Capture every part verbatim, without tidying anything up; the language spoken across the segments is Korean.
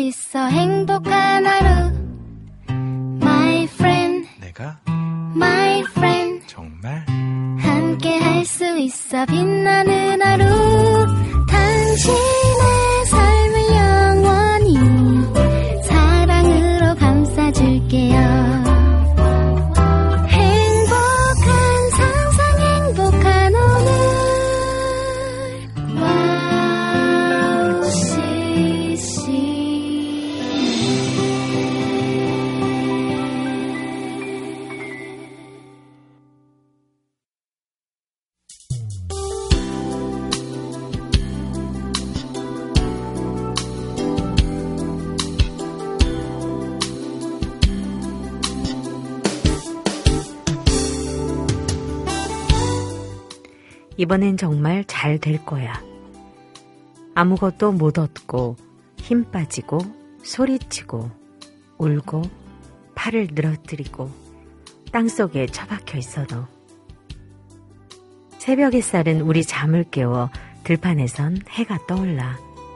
있어 행복한 하루 My friend 내가 My friend 정말 함께 할 수 있어 빛나는 하루 당신의 삶을 영원히 사랑으로 감싸줄게요 이번엔 정말 잘 될 거야. 아무것도 못 얻고 힘 빠지고 소리치고 울고 팔을 늘어뜨리고 땅속에 처박혀 있어도 새벽 햇살은 우리 잠을 깨워 들판에선 해가 떠올라.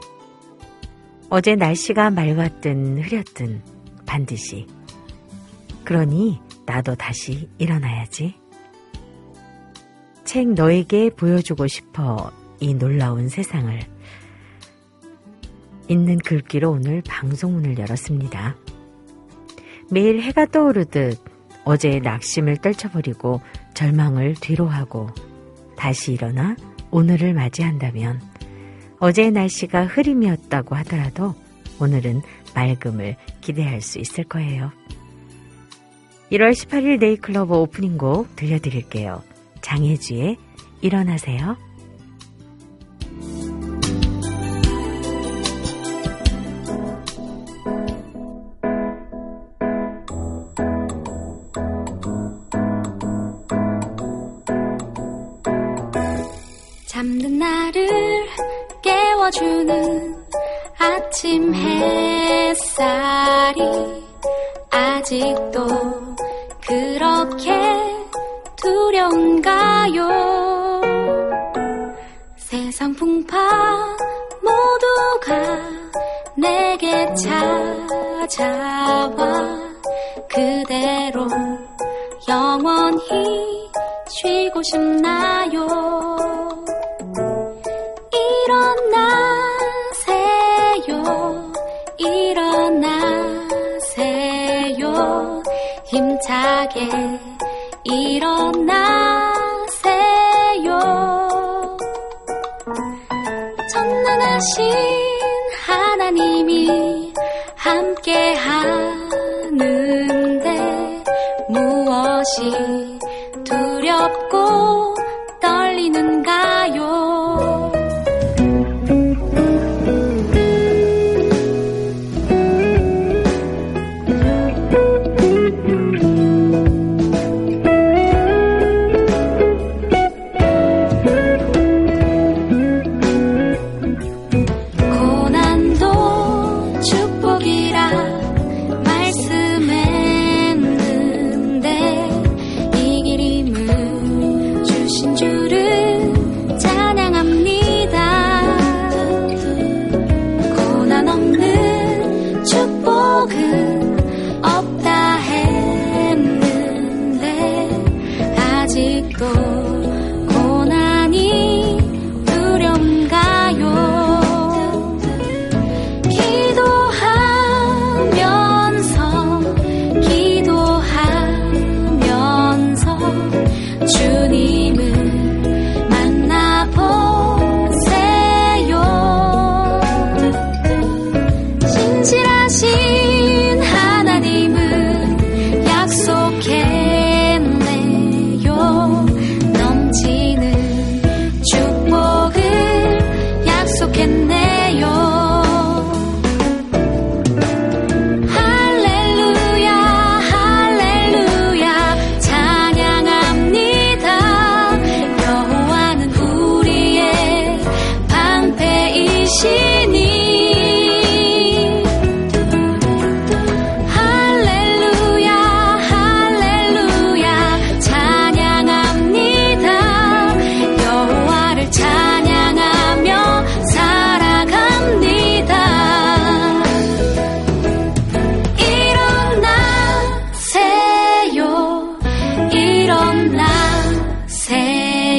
어제 날씨가 맑았든 흐렸든 반드시. 그러니 나도 다시 일어나야지. 책 너에게 보여주고 싶어 이 놀라운 세상을 있는 글귀로 오늘 방송문을 열었습니다. 매일 해가 떠오르듯 어제의 낙심을 떨쳐버리고 절망을 뒤로하고 다시 일어나 오늘을 맞이한다면 어제의 날씨가 흐림이었다고 하더라도 오늘은 맑음을 기대할 수 있을 거예요. 일월 십팔일 네이클로버 오프닝 곡 들려드릴게요. 장혜주의 일어나세요. 잠든 나를 깨워주는 아침 햇살이 아직도 그렇게 두려운가요? 세상 풍파 모두가 내게 찾아와 그대로 영원히 쉬고 싶나요? 일어나세요 일어나세요 힘차게 일어나세요 전능하신 하나님이 함께 하는데 무엇이 두렵고 떨리는가요?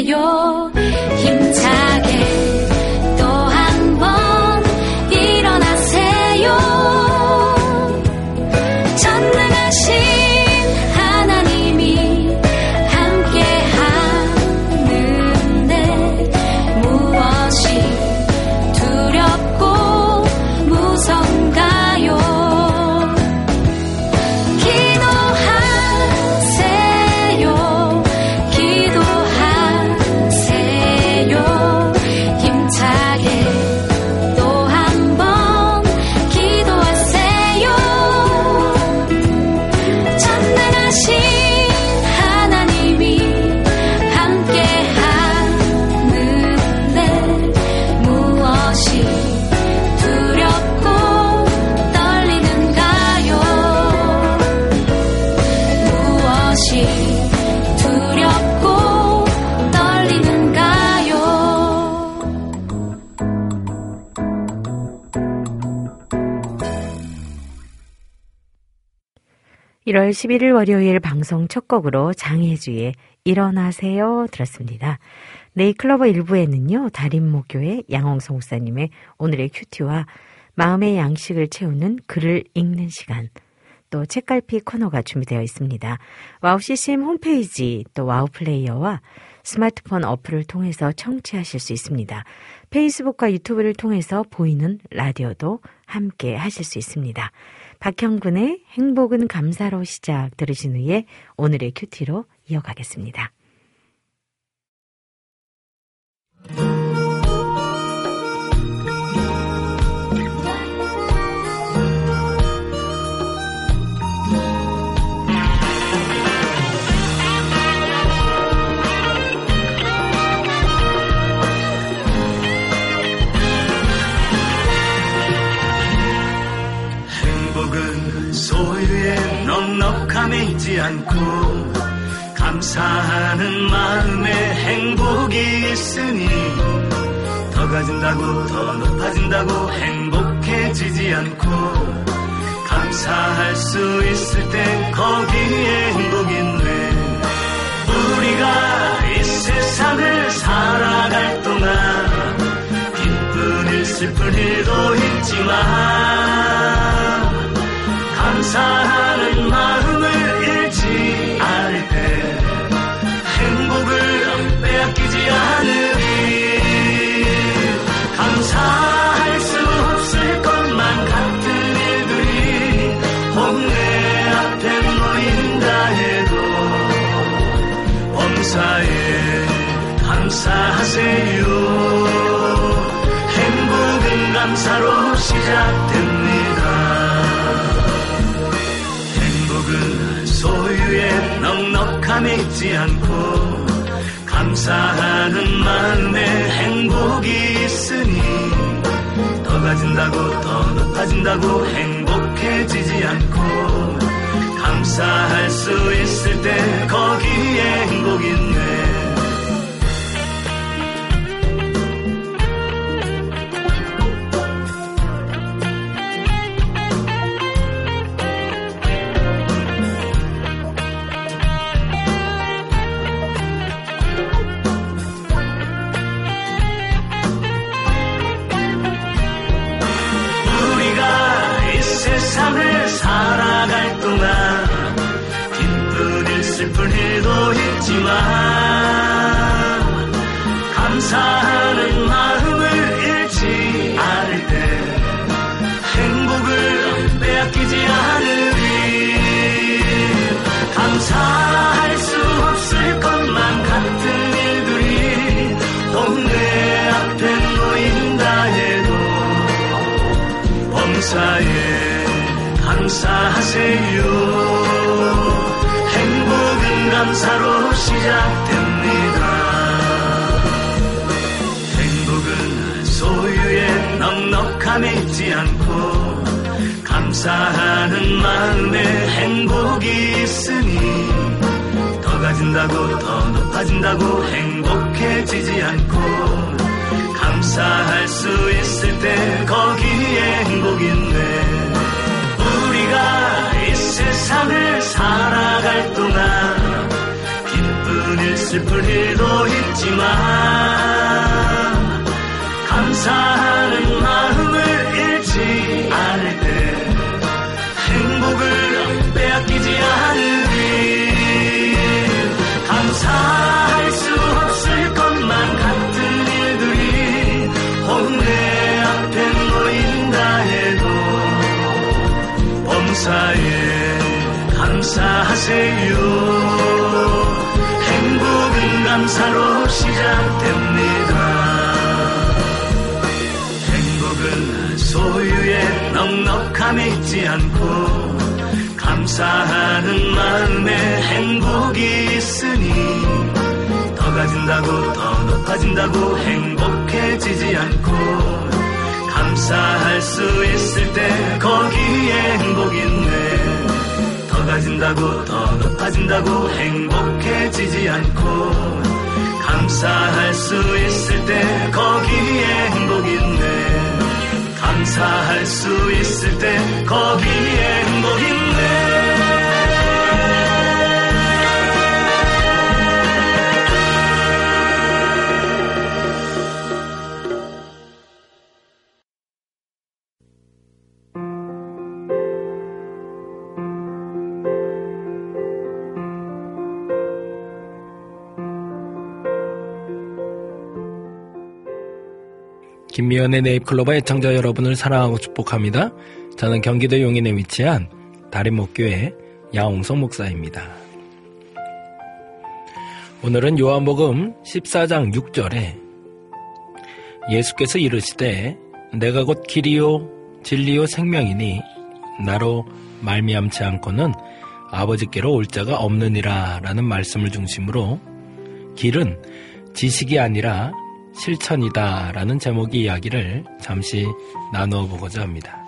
일어나세요. 힘차게 또 한 번 일어나세요. 전능하신 하나님이 함께 하는데 무엇이 두렵고 무서운가요? 기도하세요. 기도하세요. 힘차게 또 한 번 기도하세요. 전능하신 하나님이 함께 하는데 무엇이 두렵고 떨리는가요? 무엇이 두렵고 떨리는가요? 일월 십일일 월요일 방송 첫 곡으로 장혜주의 일어나세요 들었습니다. 네이클로버 일 부에는요. 달인목교회 양홍성 목사님의 오늘의 큐티와 마음의 양식을 채우는 글을 읽는 시간, 또 책갈피 코너가 준비되어 있습니다. 와우 씨씨엠 홈페이지 또 와우 플레이어와 스마트폰 어플을 통해서 청취하실 수 있습니다. 페이스북과 유튜브를 통해서 보이는 라디오도 함께 하실 수 있습니다. 박형근의 행복은 감사로 시작 들으신 후에 오늘의 큐티로 이어가겠습니다. 행복은 소유의 넉넉함에 있지 않고 감사하는 마음에 행복이 있으니 더 가진다고 더 높아진다고 행복해지지 않고 감사할 수 있을 때 거기에 행복이 있네. 우리가 이 세상을 살아갈 동안 기쁜 일 슬픈 일도 있지만 감사하는 마음을 잃지 않을 때 행복을 빼앗기지 않으리. 감사할 수 없을 것만 같은 일들이 본내 앞에 놓인다 해도 범사에 감사하세요. 행복은 감사로 시작됩니다. 행복은 소유의 넉넉함에 있지 않고 감사하는 마음에 행복이 있으니 더 가진다고 더 높아진다고 행복해지지 않고 감사할 수 있을 때 거기에 행복이 있네. 세상을 살아갈 동안 기쁜 일 슬픈 일도 있지만 감사하는 마음을 잃지 않을 때 행복을 빼앗기지 않으리. 감사할 수 없을 것만 같은 일들이 동네 앞에 놓인다 해도 범사에 감사하세요. 행복은 감사로 시작됩니다. 행복은 소유의 넉넉함에 있지 않고 감사하는 마음에 행복이 있으니 더 가진다고 더 높아진다고 행복해지지 않고 감사할 수 있을 때 거기에 행복이 있네. 우리가 이 세상을 살아갈 동안 기쁜 일 슬플 일도 있지만 감사하는 마음을 잃지 않을 때 행복을 빼앗기지 않으리. 감사할 수 없을 것만 같은 일들이 오늘 내 앞에 놓인다 해도 범사에 감사하세요. 행복은 감사로 시작됩니다. 행복은 소유에 넉넉함이 있지 않고 감사하는 마음에 행복이 있으니 더 가진다고 더 높아진다고 행복해지지 않고 감사할 수 있을 때 거기에 행복이 있네. 더 가진다고 더 높아진다고 행복해지지 않고 감사할 수 있을 때 거기에 행복이 있네. 감사할 수 있을 때 거기에 행복이 있네. 김미연의 네잎클로버 애청자 여러분을 사랑하고 축복합니다. 저는 경기도 용인에 위치한 다림목교회 야홍성 목사입니다. 오늘은 요한복음 십사 장 육 절에 예수께서 이르시되 내가 곧 길이요 진리요 생명이니 나로 말미암지 않고는 아버지께로 올 자가 없느니라 라는 말씀을 중심으로 길은 지식이 아니라 실천이다 라는 제목의 이야기를 잠시 나누어 보고자 합니다.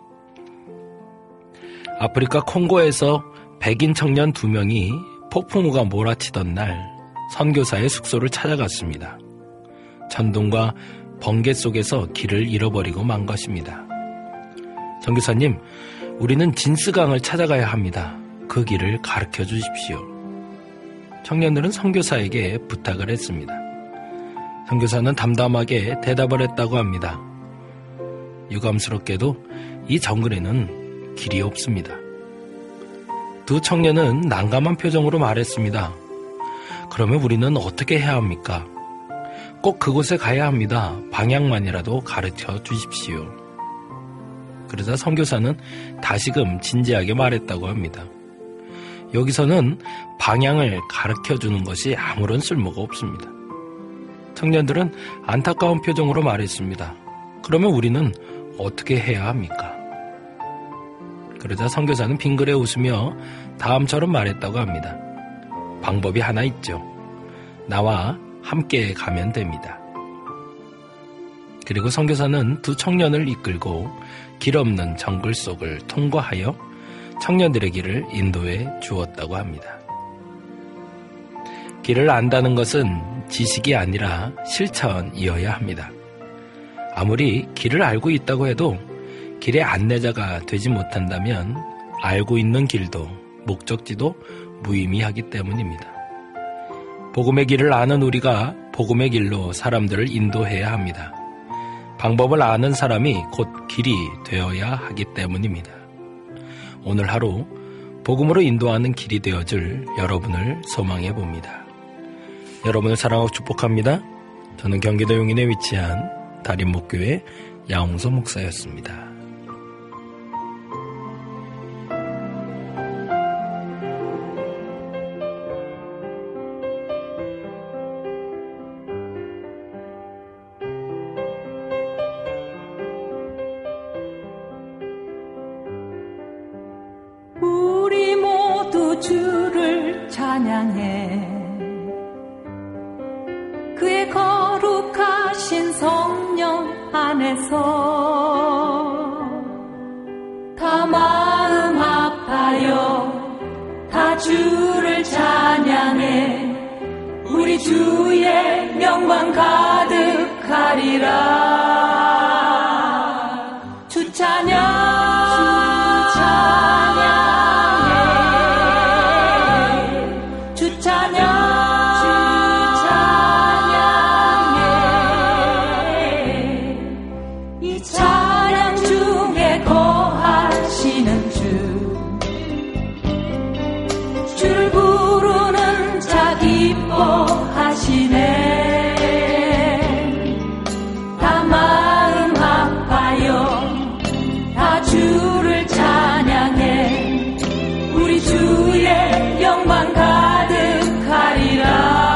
아프리카 콩고에서 백인 청년 두 명이 폭풍우가 몰아치던 날 선교사의 숙소를 찾아갔습니다. 천둥과 번개 속에서 길을 잃어버리고 만 것입니다. 선교사님, 우리는 진스강을 찾아가야 합니다. 그 길을 가르쳐 주십시오. 청년들은 선교사에게 부탁을 했습니다. 선교사는 담담하게 대답을 했다고 합니다. 유감스럽게도 이 정글에는 길이 없습니다. 두 청년은 난감한 표정으로 말했습니다. 그러면 우리는 어떻게 해야 합니까? 꼭 그곳에 가야 합니다. 방향만이라도 가르쳐 주십시오. 그러자 선교사는 다시금 진지하게 말했다고 합니다. 여기서는 방향을 가르쳐 주는 것이 아무런 쓸모가 없습니다. 청년들은 안타까운 표정으로 말했습니다. 그러면 우리는 어떻게 해야 합니까? 그러자 선교사는 빙그레 웃으며 다음처럼 말했다고 합니다. 방법이 하나 있죠. 나와 함께 가면 됩니다. 그리고 선교사는 두 청년을 이끌고 길 없는 정글 속을 통과하여 청년들의 길을 인도해 주었다고 합니다. 길을 안다는 것은 지식이 아니라 실천이어야 합니다. 아무리 길을 알고 있다고 해도 길의 안내자가 되지 못한다면 알고 있는 길도 목적지도 무의미하기 때문입니다. 복음의 길을 아는 우리가 복음의 길로 사람들을 인도해야 합니다. 방법을 아는 사람이 곧 길이 되어야 하기 때문입니다. 오늘 하루 복음으로 인도하는 길이 되어줄 여러분을 소망해 봅니다. 여러분을 사랑하고 축복합니다. 저는 경기도 용인에 위치한 다림목교회 야홍성 목사였습니다. 우리 모두 주를 찬양해 그의 거룩하신 성령 안에서 다 마음 아파요 다 주를 찬양해 우리 주의 영광 가득하리라. 주 찬양 주 찬양 기뻐하시네. 다 마음 아파요. 다 주를 찬양해. 우리 주의 영광 가득하리라.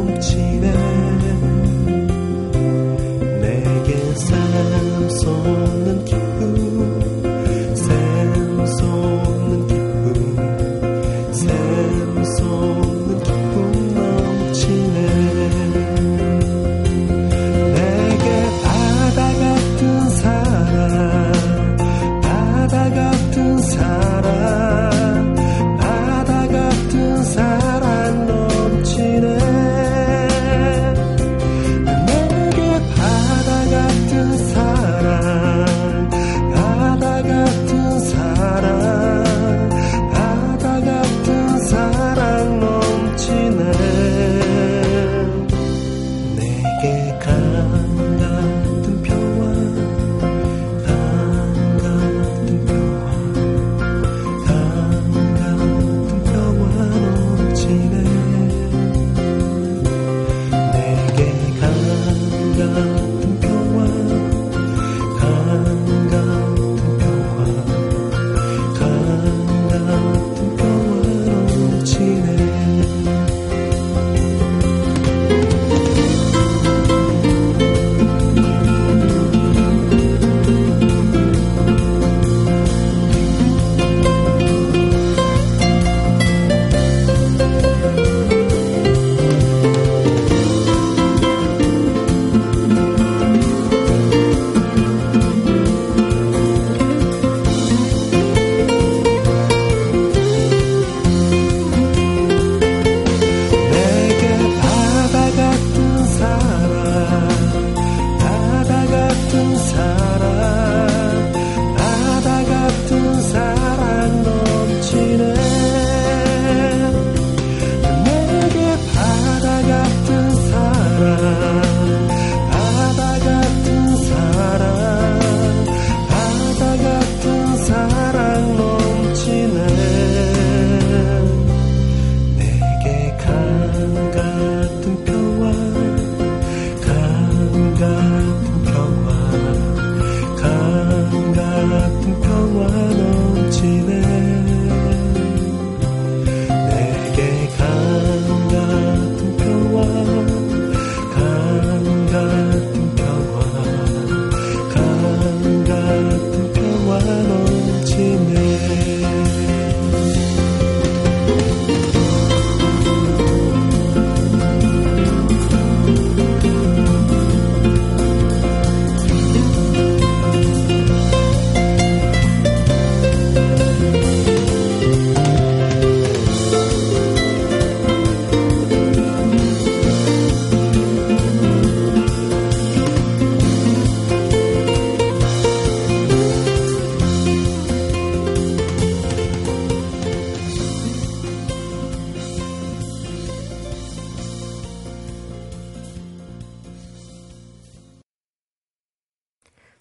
솟는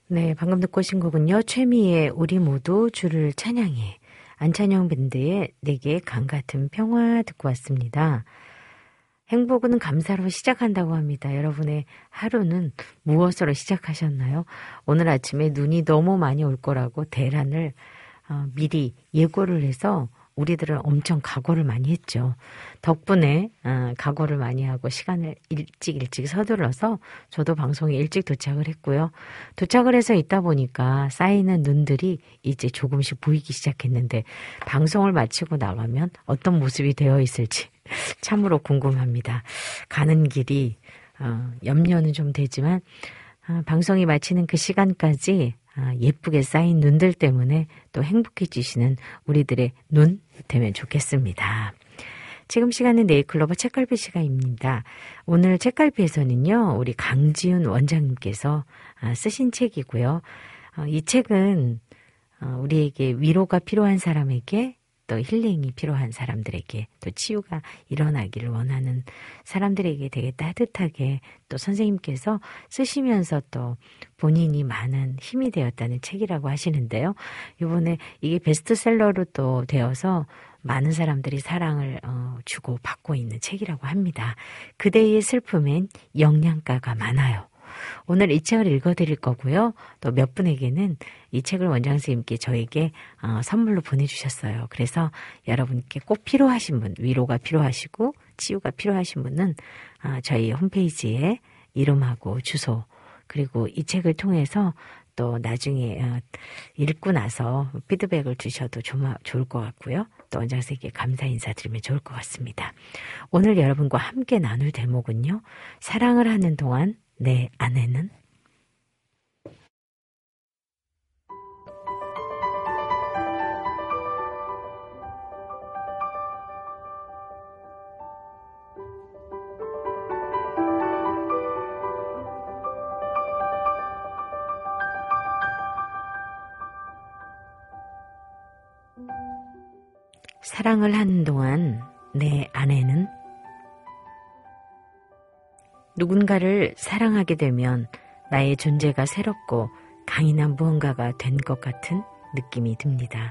네, 방금 듣고 오신 곡은요. 최미의 우리 모두 주를 찬양해. 안찬영 밴드의 내게 강 같은 평화 듣고 왔습니다. 행복은 감사로 시작한다고 합니다. 여러분의 하루는 무엇으로 시작하셨나요? 오늘 아침에 눈이 너무 많이 올 거라고 대란을 어, 미리 예고를 해서 우리들은 엄청 각오를 많이 했죠. 덕분에 어, 각오를 많이 하고 시간을 일찍 일찍 서둘러서 저도 방송에 일찍 도착을 했고요. 도착을 해서 있다 보니까 쌓이는 눈들이 이제 조금씩 보이기 시작했는데 방송을 마치고 나가면 어떤 모습이 되어 있을지 참으로 궁금합니다. 가는 길이 어, 염려는 좀 되지만 어, 방송이 마치는 그 시간까지 아, 예쁘게 쌓인 눈들 때문에 또 행복해지시는 우리들의 눈 되면 좋겠습니다. 지금 시간은 네이클로버 책갈피 시간입니다. 오늘 책갈피에서는요, 우리 강지훈 원장님께서 아, 쓰신 책이고요. 어, 이 책은 어, 우리에게 위로가 필요한 사람에게 또 힐링이 필요한 사람들에게 또 치유가 일어나기를 원하는 사람들에게 되게 따뜻하게 또 선생님께서 쓰시면서 또 본인이 많은 힘이 되었다는 책이라고 하시는데요. 이번에 이게 베스트셀러로 또 되어서 많은 사람들이 사랑을 어, 주고 받고 있는 책이라고 합니다. 그대의 슬픔엔 영양가가 많아요. 오늘 이 책을 읽어드릴 거고요. 또 몇 분에게는 이 책을 원장 선생님께 저에게 어, 선물로 보내주셨어요. 그래서 여러분께 꼭 필요하신 분, 위로가 필요하시고 치유가 필요하신 분은 어, 저희 홈페이지에 이름하고 주소 그리고 이 책을 통해서 또 나중에 어, 읽고 나서 피드백을 주셔도 좀, 좋을 것 같고요. 또 원장 선생님께 감사 인사드리면 좋을 것 같습니다. 오늘 여러분과 함께 나눌 대목은요. 사랑을 하는 동안 내 아내는 사랑을 하는 동안 내 아내는 누군가를 사랑하게 되면 나의 존재가 새롭고 강인한 무언가가 된 것 같은 느낌이 듭니다.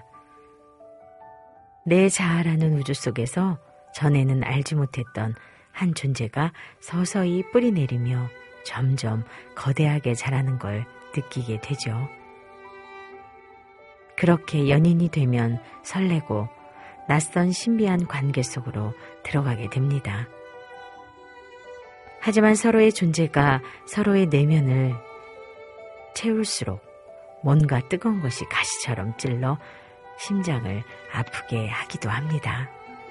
내 자아라는 우주 속에서 전에는 알지 못했던 한 존재가 서서히 뿌리내리며 점점 거대하게 자라는 걸 느끼게 되죠. 그렇게 연인이 되면 설레고 낯선 신비한 관계 속으로 들어가게 됩니다. 하지만 서로의 존재가 서로의 내면을 채울수록 뭔가 뜨거운 것이 가시처럼 찔러 심장을 아프게 하기도 합니다.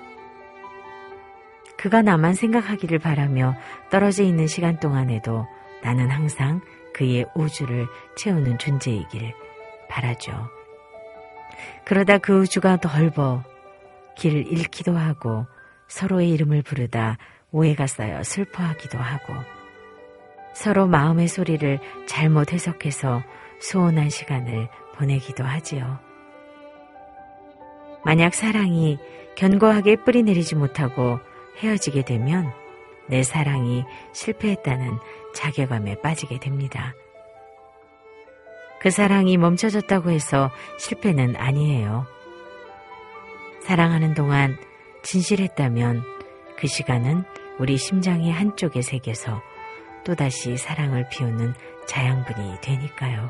그가 나만 생각하기를 바라며 떨어져 있는 시간 동안에도 나는 항상 그의 우주를 채우는 존재이길 바라죠. 그러다 그 우주가 넓어 길을 잃기도 하고 서로의 이름을 부르다 오해가 쌓여 슬퍼하기도 하고 서로 마음의 소리를 잘못 해석해서 소원한 시간을 보내기도 하지요. 만약 사랑이 견고하게 뿌리내리지 못하고 헤어지게 되면 내 사랑이 실패했다는 자괴감에 빠지게 됩니다. 그 사랑이 멈춰졌다고 해서 실패는 아니에요. 사랑하는 동안 진실했다면 그 시간은 우리 심장의 한쪽에 새겨서 또다시 사랑을 피우는 자양분이 되니까요.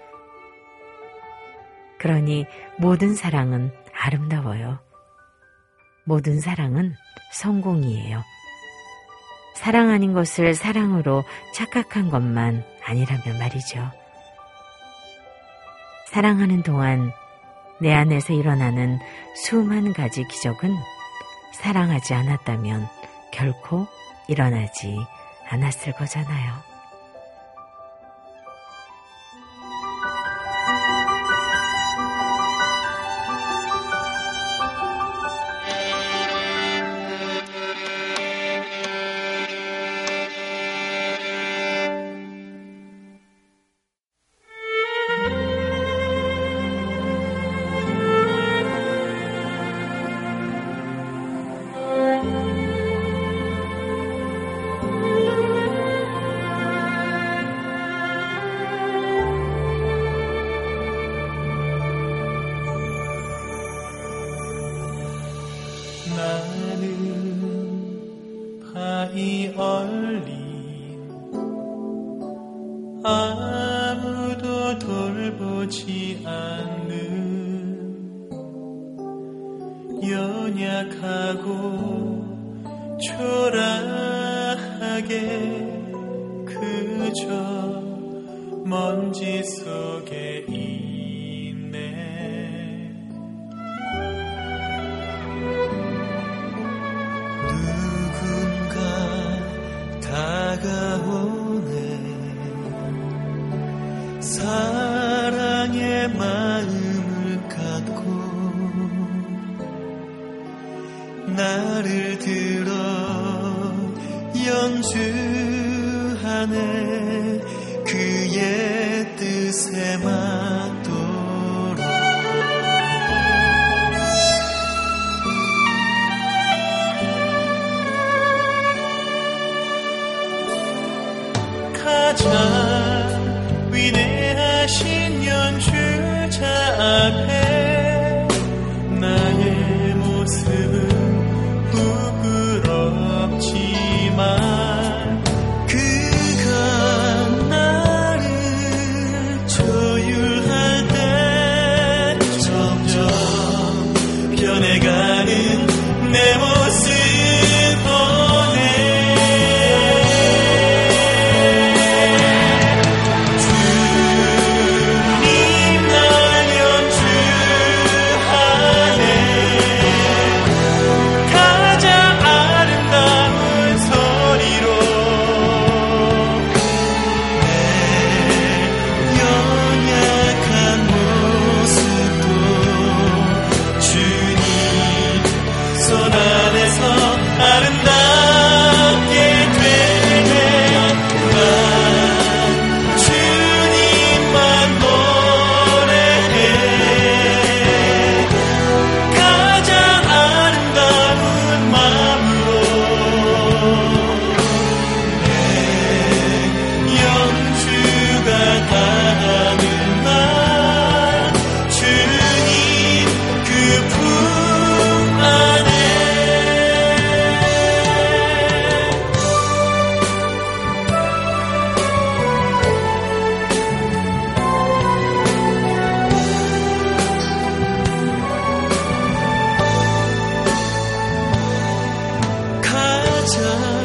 그러니 모든 사랑은 아름다워요. 모든 사랑은 성공이에요. 사랑 아닌 것을 사랑으로 착각한 것만 아니라면 말이죠. 사랑하는 동안 내 안에서 일어나는 수만 가지 기적은 사랑하지 않았다면 결코 일어나지 않았을 거잖아요. 오지 않는 연약하고 초라하게 그저 먼지 속에 있네. 누군가 다가오네. 사랑의 마음을 갖고 나를 들어 연주하네. 그의 뜻에 맞도록 가장 위대하신 연주자 앞에 나의 모습은 부끄럽지만 내 모습 보네. 주님 날 연주하네. 가장 아름다운 소리로 내 연약한 모습도 주님 손 안에서 아름답게 되네. 난 주님만 노래해. 가장 아름다운 마음으로 내 연주가 다가는 날 주님 그 품 안에 가장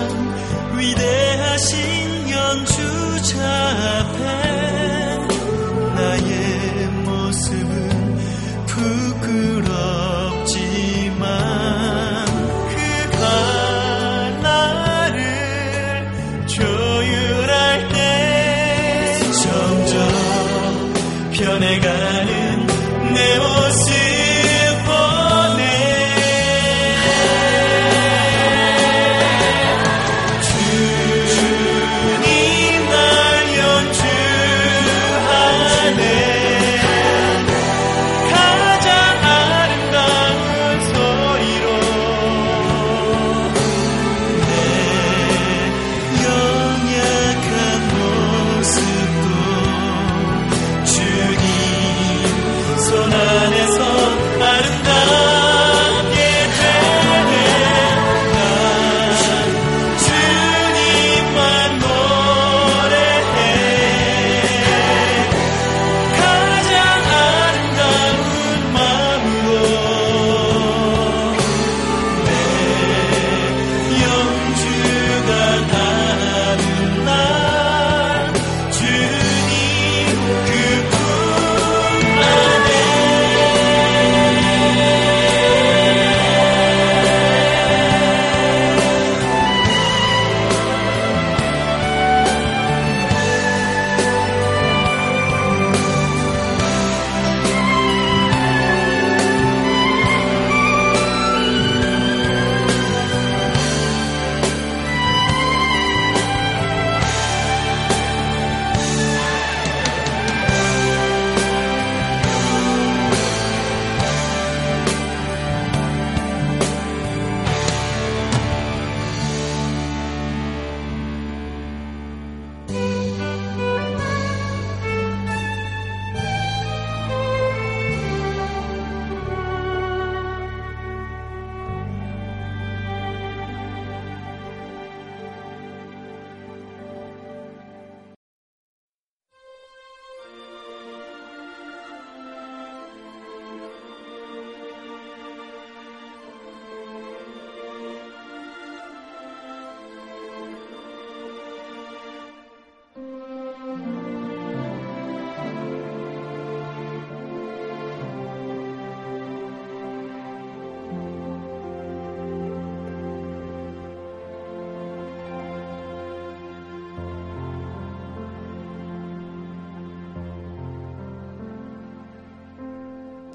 위대하신 연주자 앞에 나의 모습은 부끄럽지만 그가 나를 조율할 때 점점 변해가는 내 모습 보네. 주님 날 연주하네. 가장 아름다운 소리로 내 연약한 모습도 주님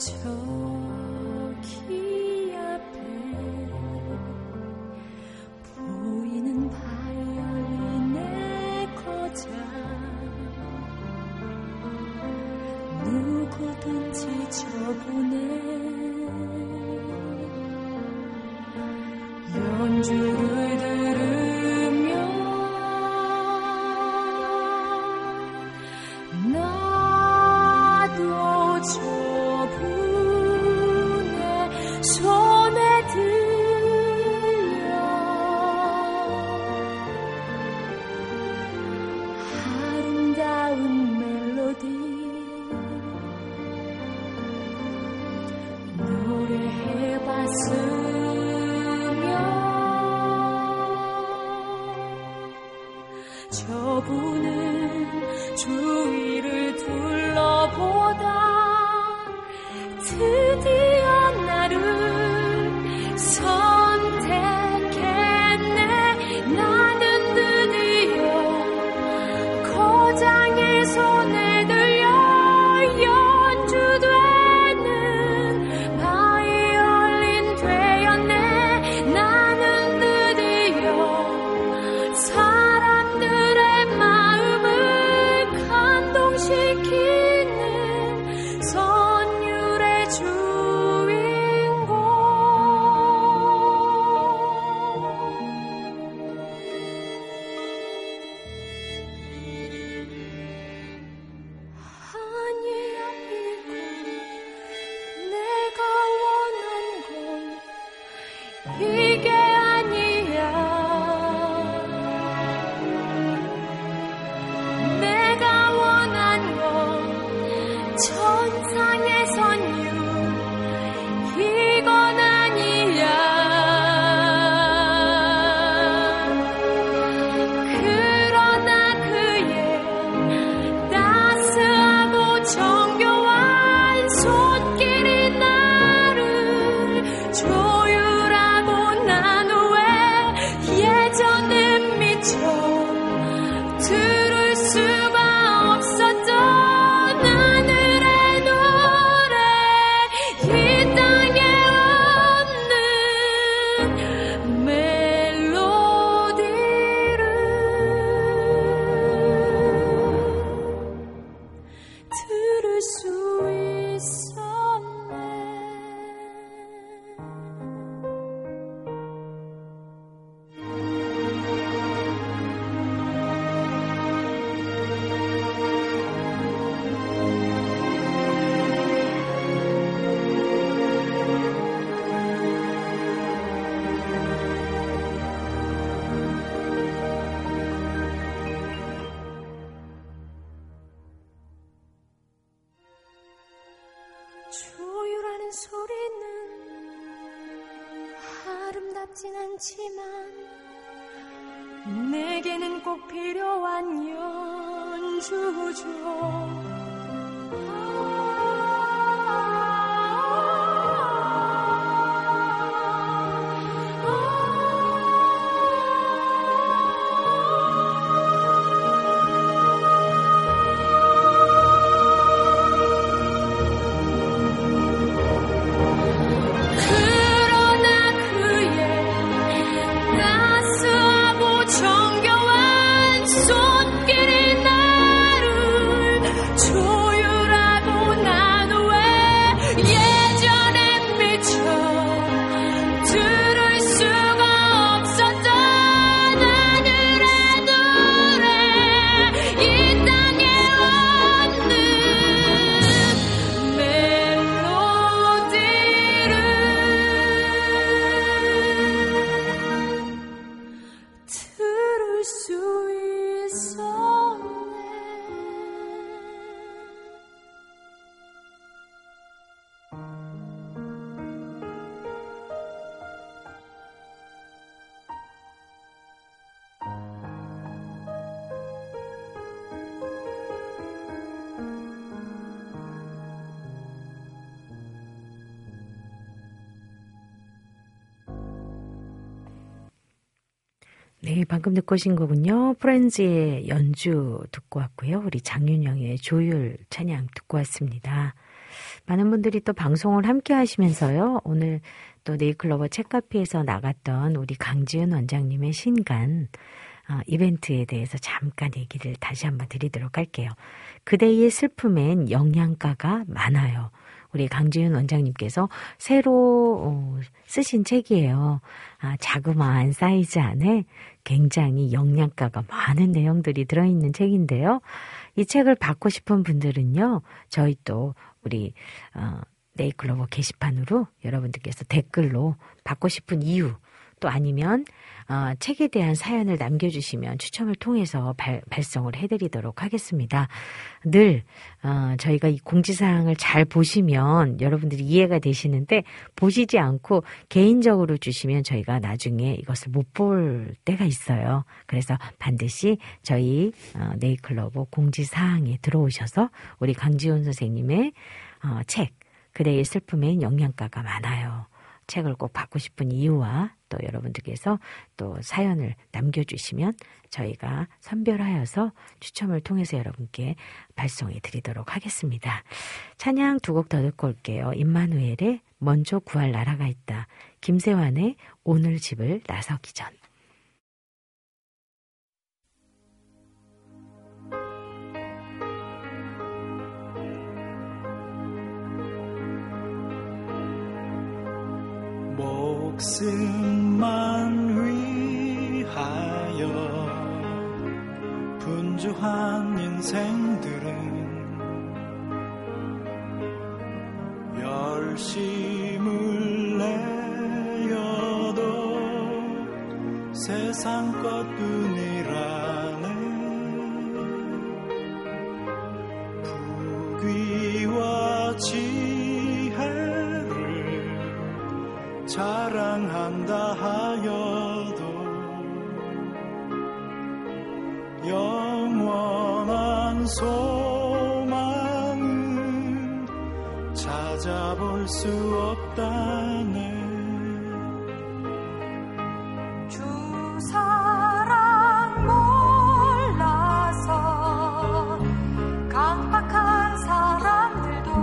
저기 앞에 보이는 바이올린의 거장 누구든지 저분의 연주를 들으며 나도 저분의 손에 들려 아름다운 멜로디 노래해봤으며 저분은 주위를 둘러보다 드디어 나를 선택했네. 나는 드디어 거장의 손에 들려 연주되는 바이올린 되었네. 나는 드디어 사람들의 마음을 감동시키는 선율의 주인공. 아니야 이건 내가 원한 건 이게 아니야. 내가 원한 건 천상의 선율 이건 아니야. 그러나 그의 따스하고 정교한 손길이 나를 조율하고 난 후에 예전에 미처 들을 수가 없었던 하늘의 노래 이 땅에 없는 멜로디를 들을 수 있었네. 조율하는 소리는 아름답진 않지만 내게는 꼭 필요한 연주죠. 그러나 그의 따스하고 정교한 손길이 나를 조율하고 난 후에 예전에 미처 들을 수가 없었던 하늘의 노래 이 땅에 없는 멜로디를 들을 수 있었네. 네, 방금 듣고 오신 거군요. 프렌즈의 연주 듣고 왔고요. 우리 장윤영의 조율 찬양 듣고 왔습니다. 많은 분들이 또 방송을 함께 하시면서요. 오늘 또 네이클로버 책카페에서 나갔던 우리 강지은 원장님의 신간 어, 이벤트에 대해서 잠깐 얘기를 다시 한번 드리도록 할게요. 그대의 슬픔엔 영양가가 많아요. 우리 강지은 원장님께서 새로 어, 쓰신 책이에요. 아, 자그마한 사이즈 안에 굉장히 영양가가 많은 내용들이 들어있는 책인데요. 이 책을 받고 싶은 분들은요. 저희 또 우리 어, 네이클로버 게시판으로 여러분들께서 댓글로 받고 싶은 이유 또 아니면 어, 책에 대한 사연을 남겨주시면 추첨을 통해서 발, 발송을 해드리도록 하겠습니다. 늘 어, 저희가 이 공지사항을 잘 보시면 여러분들이 이해가 되시는데 보시지 않고 개인적으로 주시면 저희가 나중에 이것을 못 볼 때가 있어요. 그래서 반드시 저희 어, 네이클로버 공지사항에 들어오셔서 우리 강지훈 선생님의 어, 책 그대의 슬픔엔 영양가가 많아요. 책을 꼭 받고 싶은 이유와 또 여러분들께서 또 사연을 남겨주시면 저희가 선별하여서 추첨을 통해서 여러분께 발송해 드리도록 하겠습니다. 찬양 두 곡 더 듣고 올게요. 임마누엘의 먼저 구할 나라가 있다. 김세환의 오늘 집을 나서기 전. 목숨만 위하여 분주한 인생들은 열심을 내어도 세상 것뿐이라네. 부귀와 지혜를 자랑한다 하여도 영원한 소망은 찾아볼 수 없다네. 주 사랑 몰라서 강박한 사람들도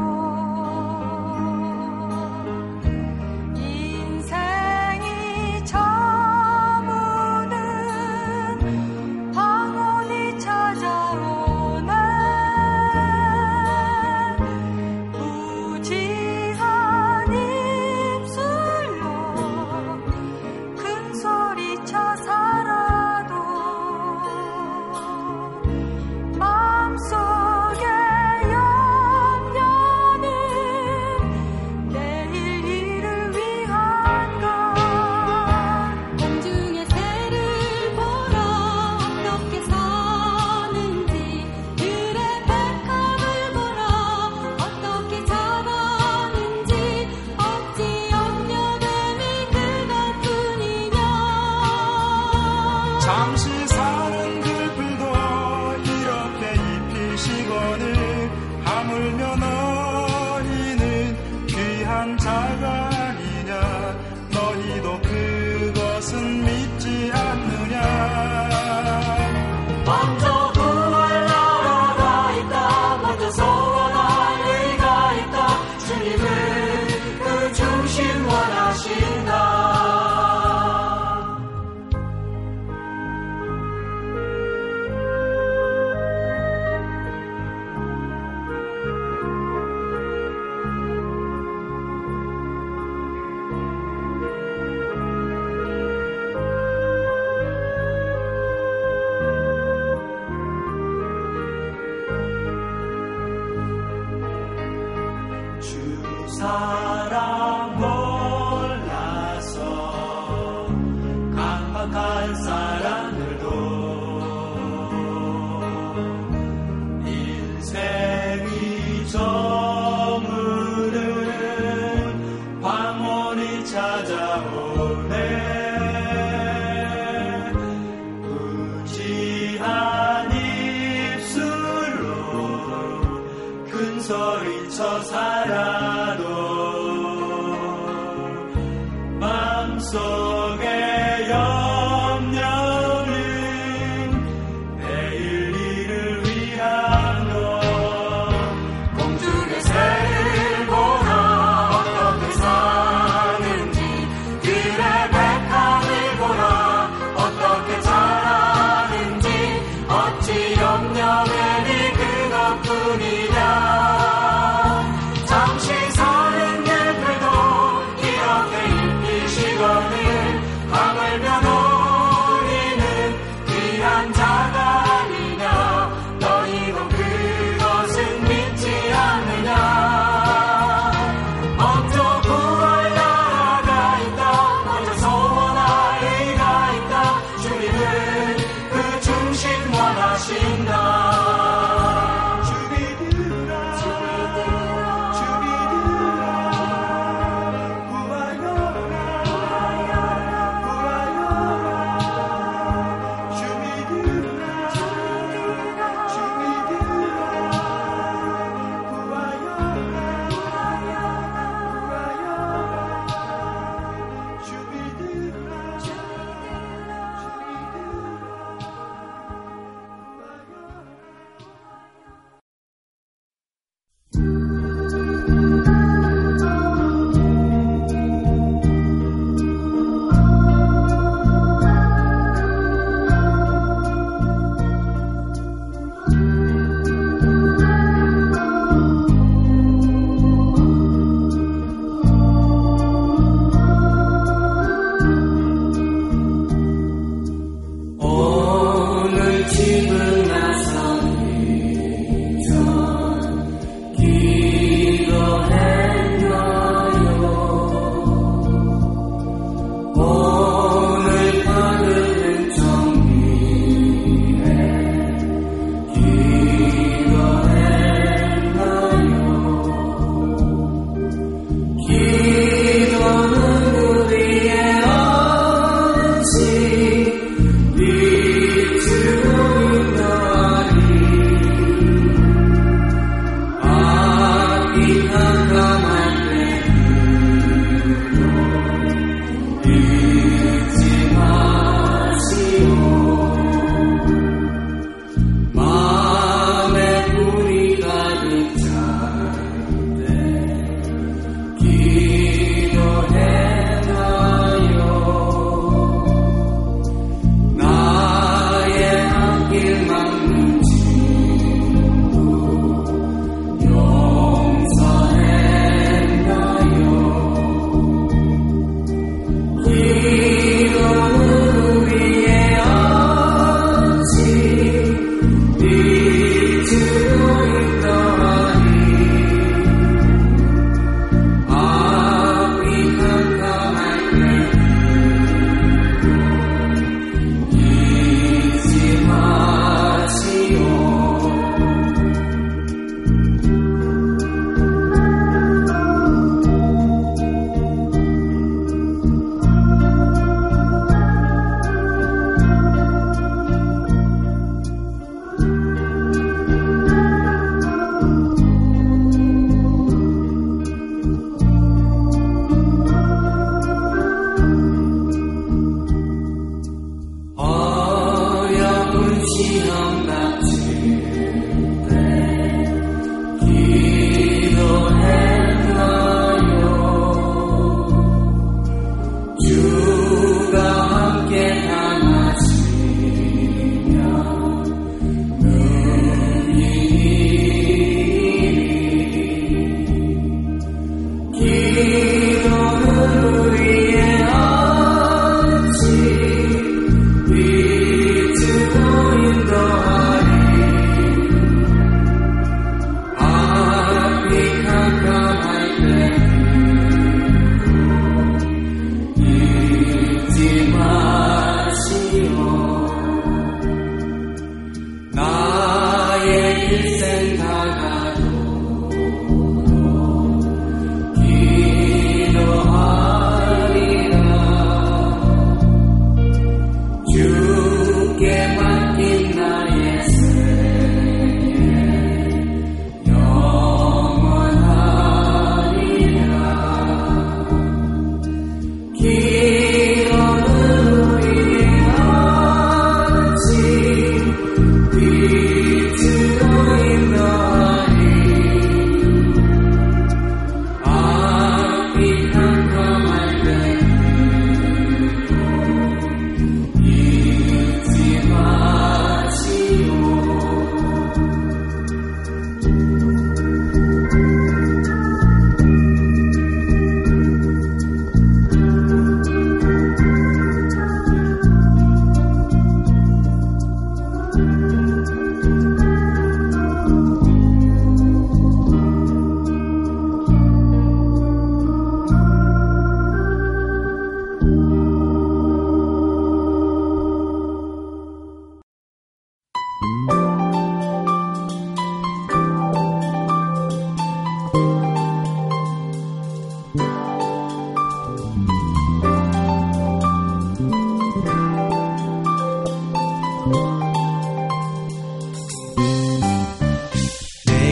인생이 저무는 황혼이 찾아오네. 부지한 입술로 큰 소리쳐 살아도 마음속에 염려는 내일 일을 위한 것. 공중의 새를 보러 어떻게 사는지, 들의 백합을 보러 어떻게 자라는지, 어찌 염려됨이 그것뿐이냐. 잠시 사는 들불도 이렇게 입히시거늘 하물며 너희는 귀한 자가 아니냐. 너희도 그것은 믿지 않느냐. 먼저 구할 나라가 있다. 먼저 소원할 의가 있다. 주님은 그 중심 원하신다. 주 사랑 몰라서 강박한 사람들도 인생이 저무는 황혼이 찾아오네. 부지한 입술로 큰 소리쳐 살아도 마음속에 염려는 내일 일을 위한 것. 공중의 새를 보러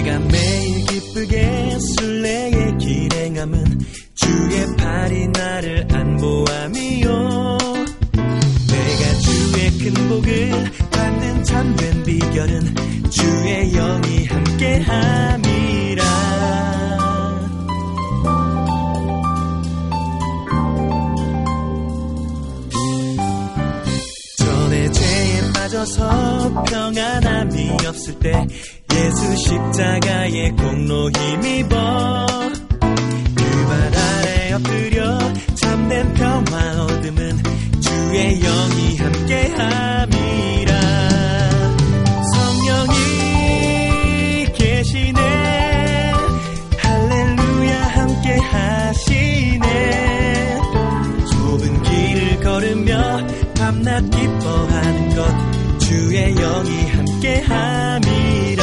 내가 매일 기쁘게 순례의 길행함은 주의 팔이 나를 안보함이요. 내가 주의 큰 복을 받는 참된 비결은 주의 영이 함께함이라. 전에 죄에 빠져서 평안함이 없을 때 예수 십자가의 공로 힘입어 그 발 아래 엎드려 참된 평화 얻음은 주의 영이 함께함이라. 성령이 계시네 할렐루야 함께하시네. 좁은 길을 걸으며 밤낮 기뻐하는 것 주의 영이 함께함이라.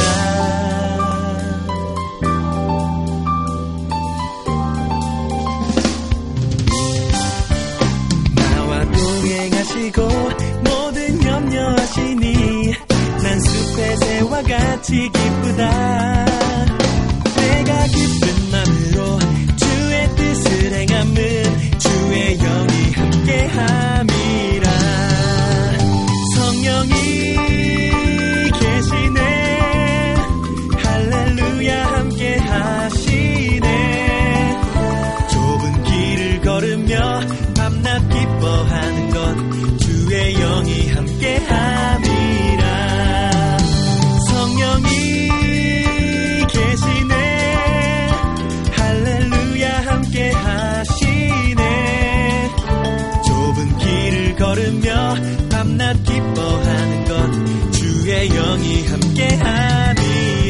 모든 염려하시니 난 숲의 새와 같이 기쁘다. 내가 기쁜 맘으로 주의 뜻을 행함은 주의 영이 함께함이라. 성령이 계시네 할렐루야 함께하시네. 좁은 길을 걸으며 밤낮 기뻐하는 것 주의 영이 함께함이라. 성령이 계시네 할렐루야 함께하시네. 좁은 길을 걸으며 밤낮 기뻐하는 것 주의 영이 함께함이라.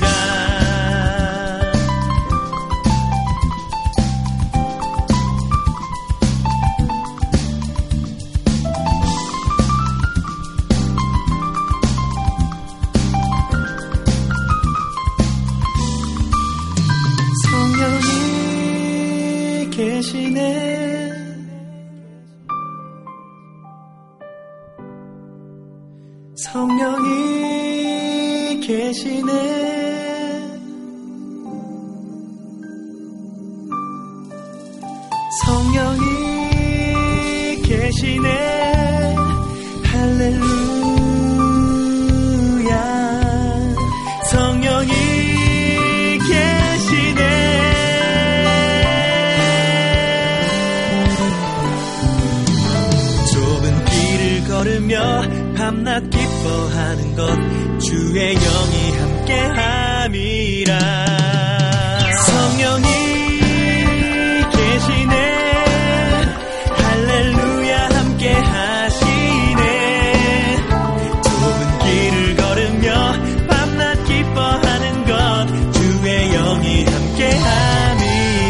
성령이 계시네 성령이 계시네 할렐루야. 성령이 걸으며 밤낮 기뻐하는 것 주의 영이 함께함이라. 성령이 계시네 할렐루야 함께하시네. 좁은 길을 걸으며 밤낮 기뻐하는 것 주의 영이 함께함이라.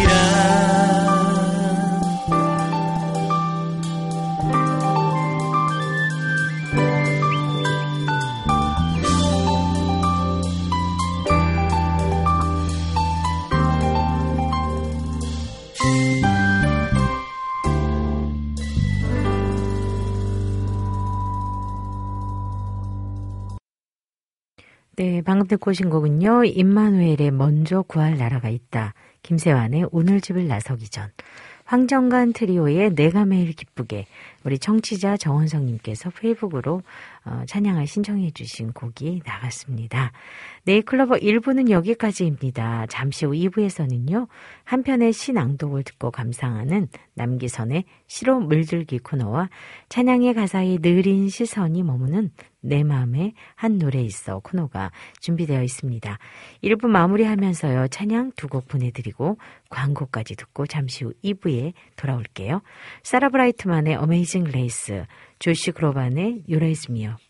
네, 방금 듣고 오신 곡은요. 임마누엘의 먼저 구할 나라가 있다. 김세환의 오늘 집을 나서기 전. 황정관 트리오의 내가 매일 기쁘게. 우리 청취자 정원성님께서 페이북으로 어, 찬양을 신청해 주신 곡이 나갔습니다. 네이클로버 일 부는 여기까지입니다. 잠시 후 이 부에서는요. 한편의 시 낭독을 듣고 감상하는 남기선의 시로 물들기 코너와 찬양의 가사에 느린 시선이 머무는 내 마음에 한 노래 있어 코너가 준비되어 있습니다. 일 부 마무리하면서요. 찬양 두 곡 보내드리고 광고까지 듣고 잠시 후 이 부에 돌아올게요. 사라 브라이트만의 어메이징 레이스, 조시 그로반의 You Raise Me Up.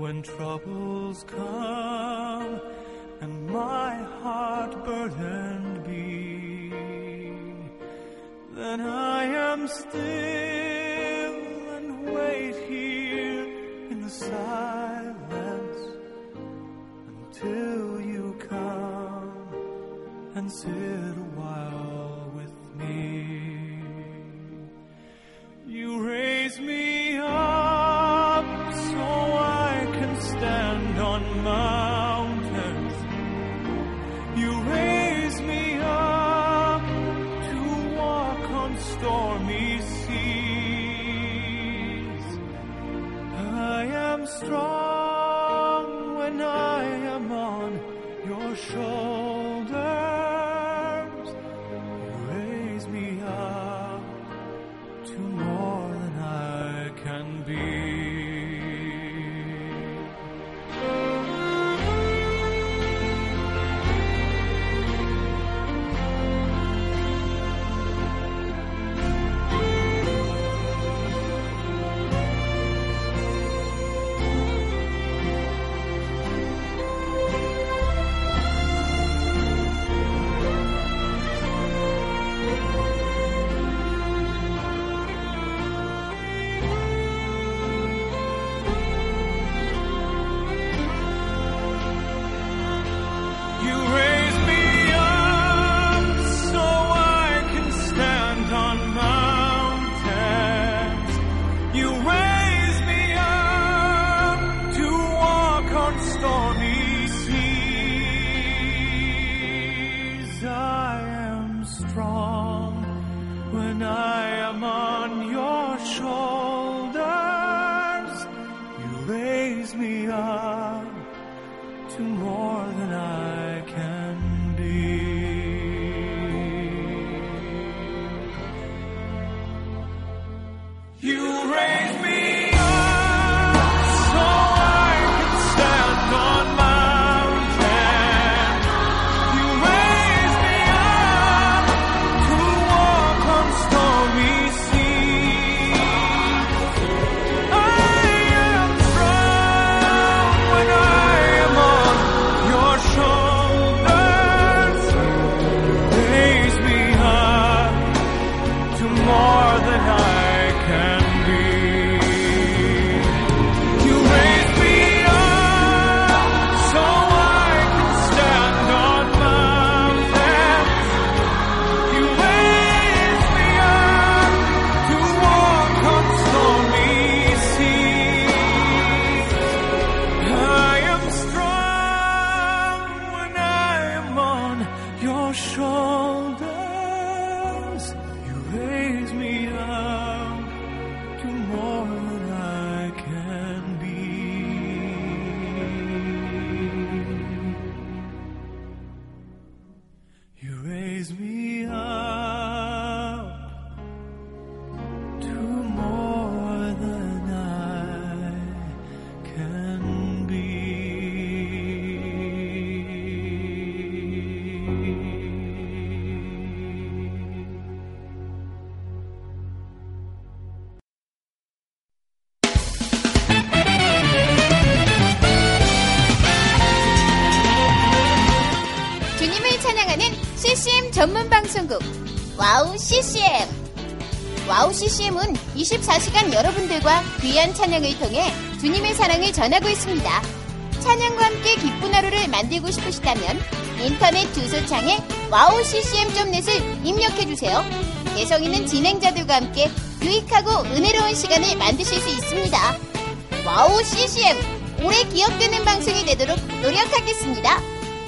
when troubles come and my heart burdened be, then I am still and wait here in the silence until you come and sit a while with me. You raise me up so I can stand on mountains. You raise me up to walk on stormy seas. I am strong when I am on your shoulders. You raise me up to more than I can be. 전문 방송국 와우 씨씨엠. 와우 씨씨엠은 이십사 시간 여러분들과 귀한 찬양을 통해 주님의 사랑을 전하고 있습니다. 찬양과 함께 기쁜 하루를 만들고 싶으시다면 인터넷 주소창에 와우 씨씨엠 닷 넷을 입력해주세요. 개성 있는 진행자들과 함께 유익하고 은혜로운 시간을 만드실 수 있습니다. 와우 씨씨엠, 오래 기억되는 방송이 되도록 노력하겠습니다.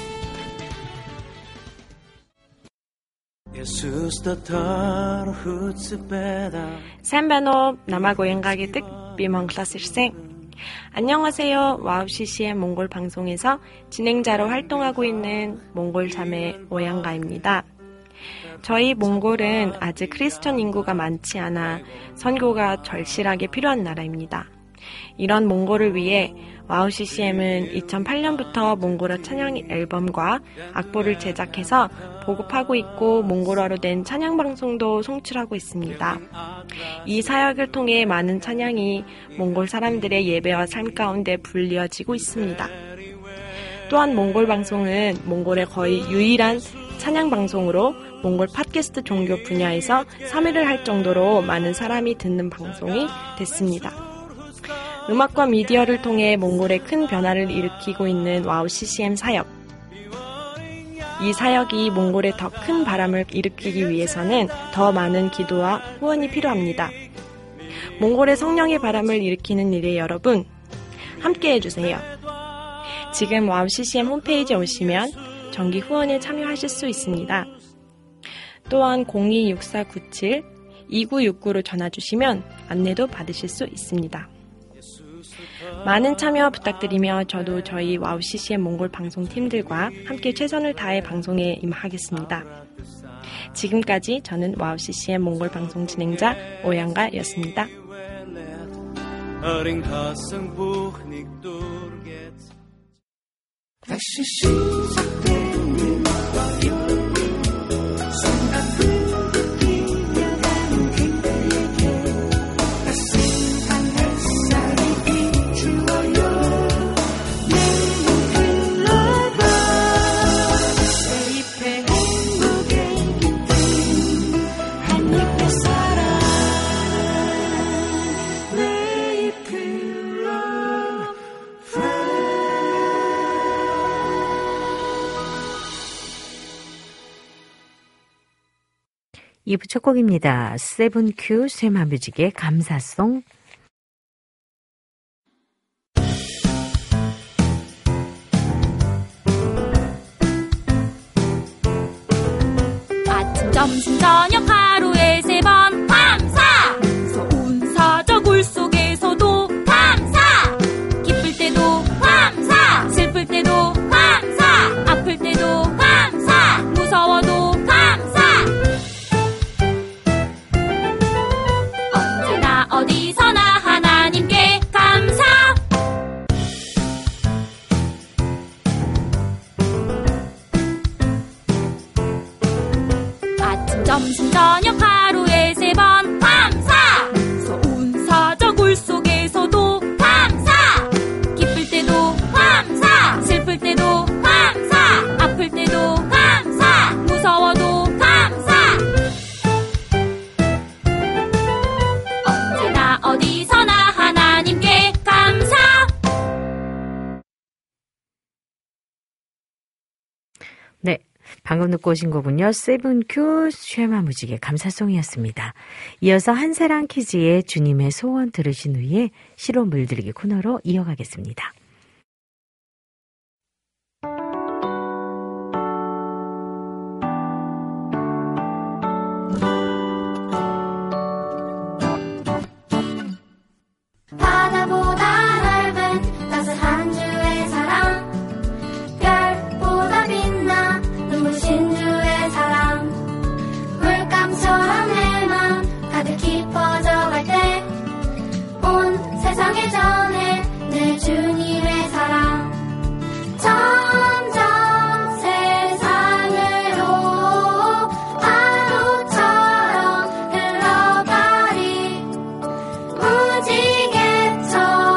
Сайн 남아고행 가게 득 비먼 클래스생. 안녕하세요. 와우 씨씨엠 몽골 방송에서 진행자로 활동하고 있는 몽골 자매 오양가입니다. 저희 몽골은 아직 크리스천 인구가 많지 않아 선교가 절실하게 필요한 나라입니다. 이런 몽골을 위해 와우 씨씨엠은 이천팔 년부터 몽골어 찬양 앨범과 악보를 제작해서 보급하고 있고 몽골어로 된 찬양 방송도 송출하고 있습니다. 이 사역을 통해 많은 찬양이 몽골 사람들의 예배와 삶 가운데 불리어지고 있습니다. 또한 몽골 방송은 몽골의 거의 유일한 찬양 방송으로 몽골 팟캐스트 종교 분야에서 삼 위를 할 정도로 많은 사람이 듣는 방송이 됐습니다. 음악과 미디어를 통해 몽골에 큰 변화를 일으키고 있는 와우 씨씨엠 사역. 이 사역이 몽골에 더 큰 바람을 일으키기 위해서는 더 많은 기도와 후원이 필요합니다. 몽골의 성령의 바람을 일으키는 일에 여러분, 함께 해주세요. 지금 와우 씨씨엠 홈페이지에 오시면 정기 후원에 참여하실 수 있습니다. 또한 공이 육사 구칠 이구육구로 전화주시면 안내도 받으실 수 있습니다. 많은 참여 부탁드리며 저도 저희 와우 씨씨엠 몽골 방송팀들과 함께 최선을 다해 방송에 임하겠습니다. 지금까지 저는 와우 씨씨엠 몽골 방송 진행자 오양가였습니다. 다시 시작되는 화요일 손아픈 뛰어가는 그대에게 따스한 햇살이 비추어요. 내일은 흘러가 새 잎의 행복의 깃든 하늘빛 사랑 레이플러 이 부 첫 곡입니다. 세븐큐 쇠마뮤직의 감사송. 아침 점심 저녁 하루에 세 번 감사. 무서운 사자 굴 속에서도 감사. 기쁠 때도 감사. 슬플 때도 감사. 아플 때도 감사. 무서워도 감사. 언제나 어디서나 하나님께 감사. 아침 점심 저녁 하루에 세 번 감사. 무서운 사자 굴 속에서도 감사. 기쁠 때도 감사. 슬플 때도 감사. 아플 때도 감사. 무서워도 감사. 언제나 어디서나 하나님께 감사. 네, 방금 듣고 오신 거군요. 세븐큐 쉐마무직의 감사송이었습니다. 이어서 한사랑 키즈의 주님의 소원 들으신 후에 시로 물들기 코너로 이어가겠습니다. 바다보다 넓은 따스한 주의 사랑 별보다 빛나 눈부신 주의 사랑 물감처럼 내 맘 가득 깊어져갈 때 온 세상에 전해 내 주님의 사랑 점점 세상으로 파도처럼 흘러가리 무지개처럼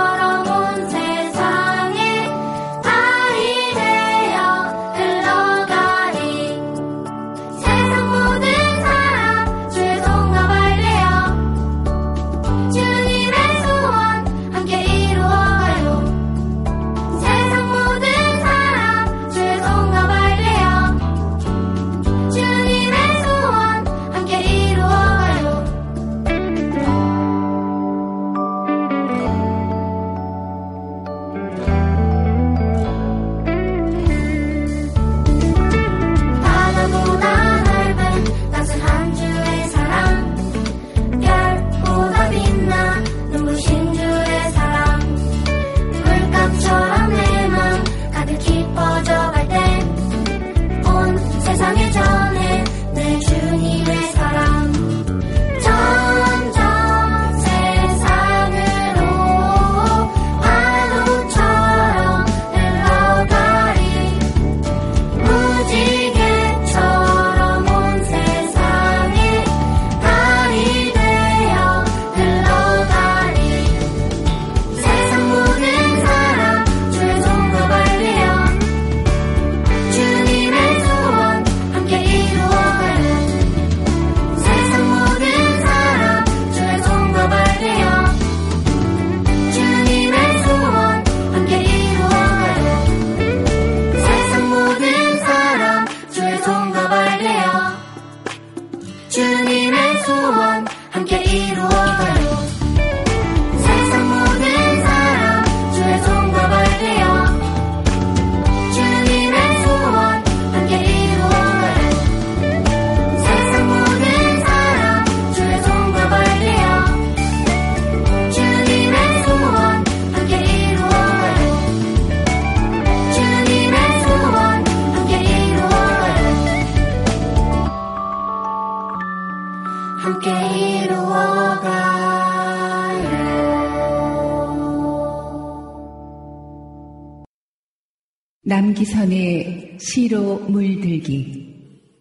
남기선의 시로 물들기.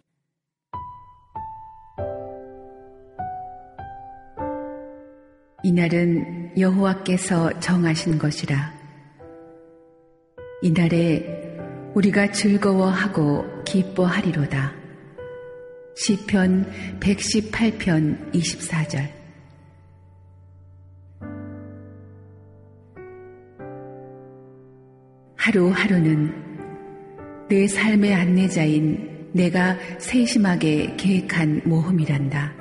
이날은 여호와께서 정하신 것이라. 이날에 우리가 즐거워하고 기뻐하리로다. 시편 백십팔 편 이십사 절. 하루하루는 내 삶의 안내자인 내가 세심하게 계획한 모험이란다.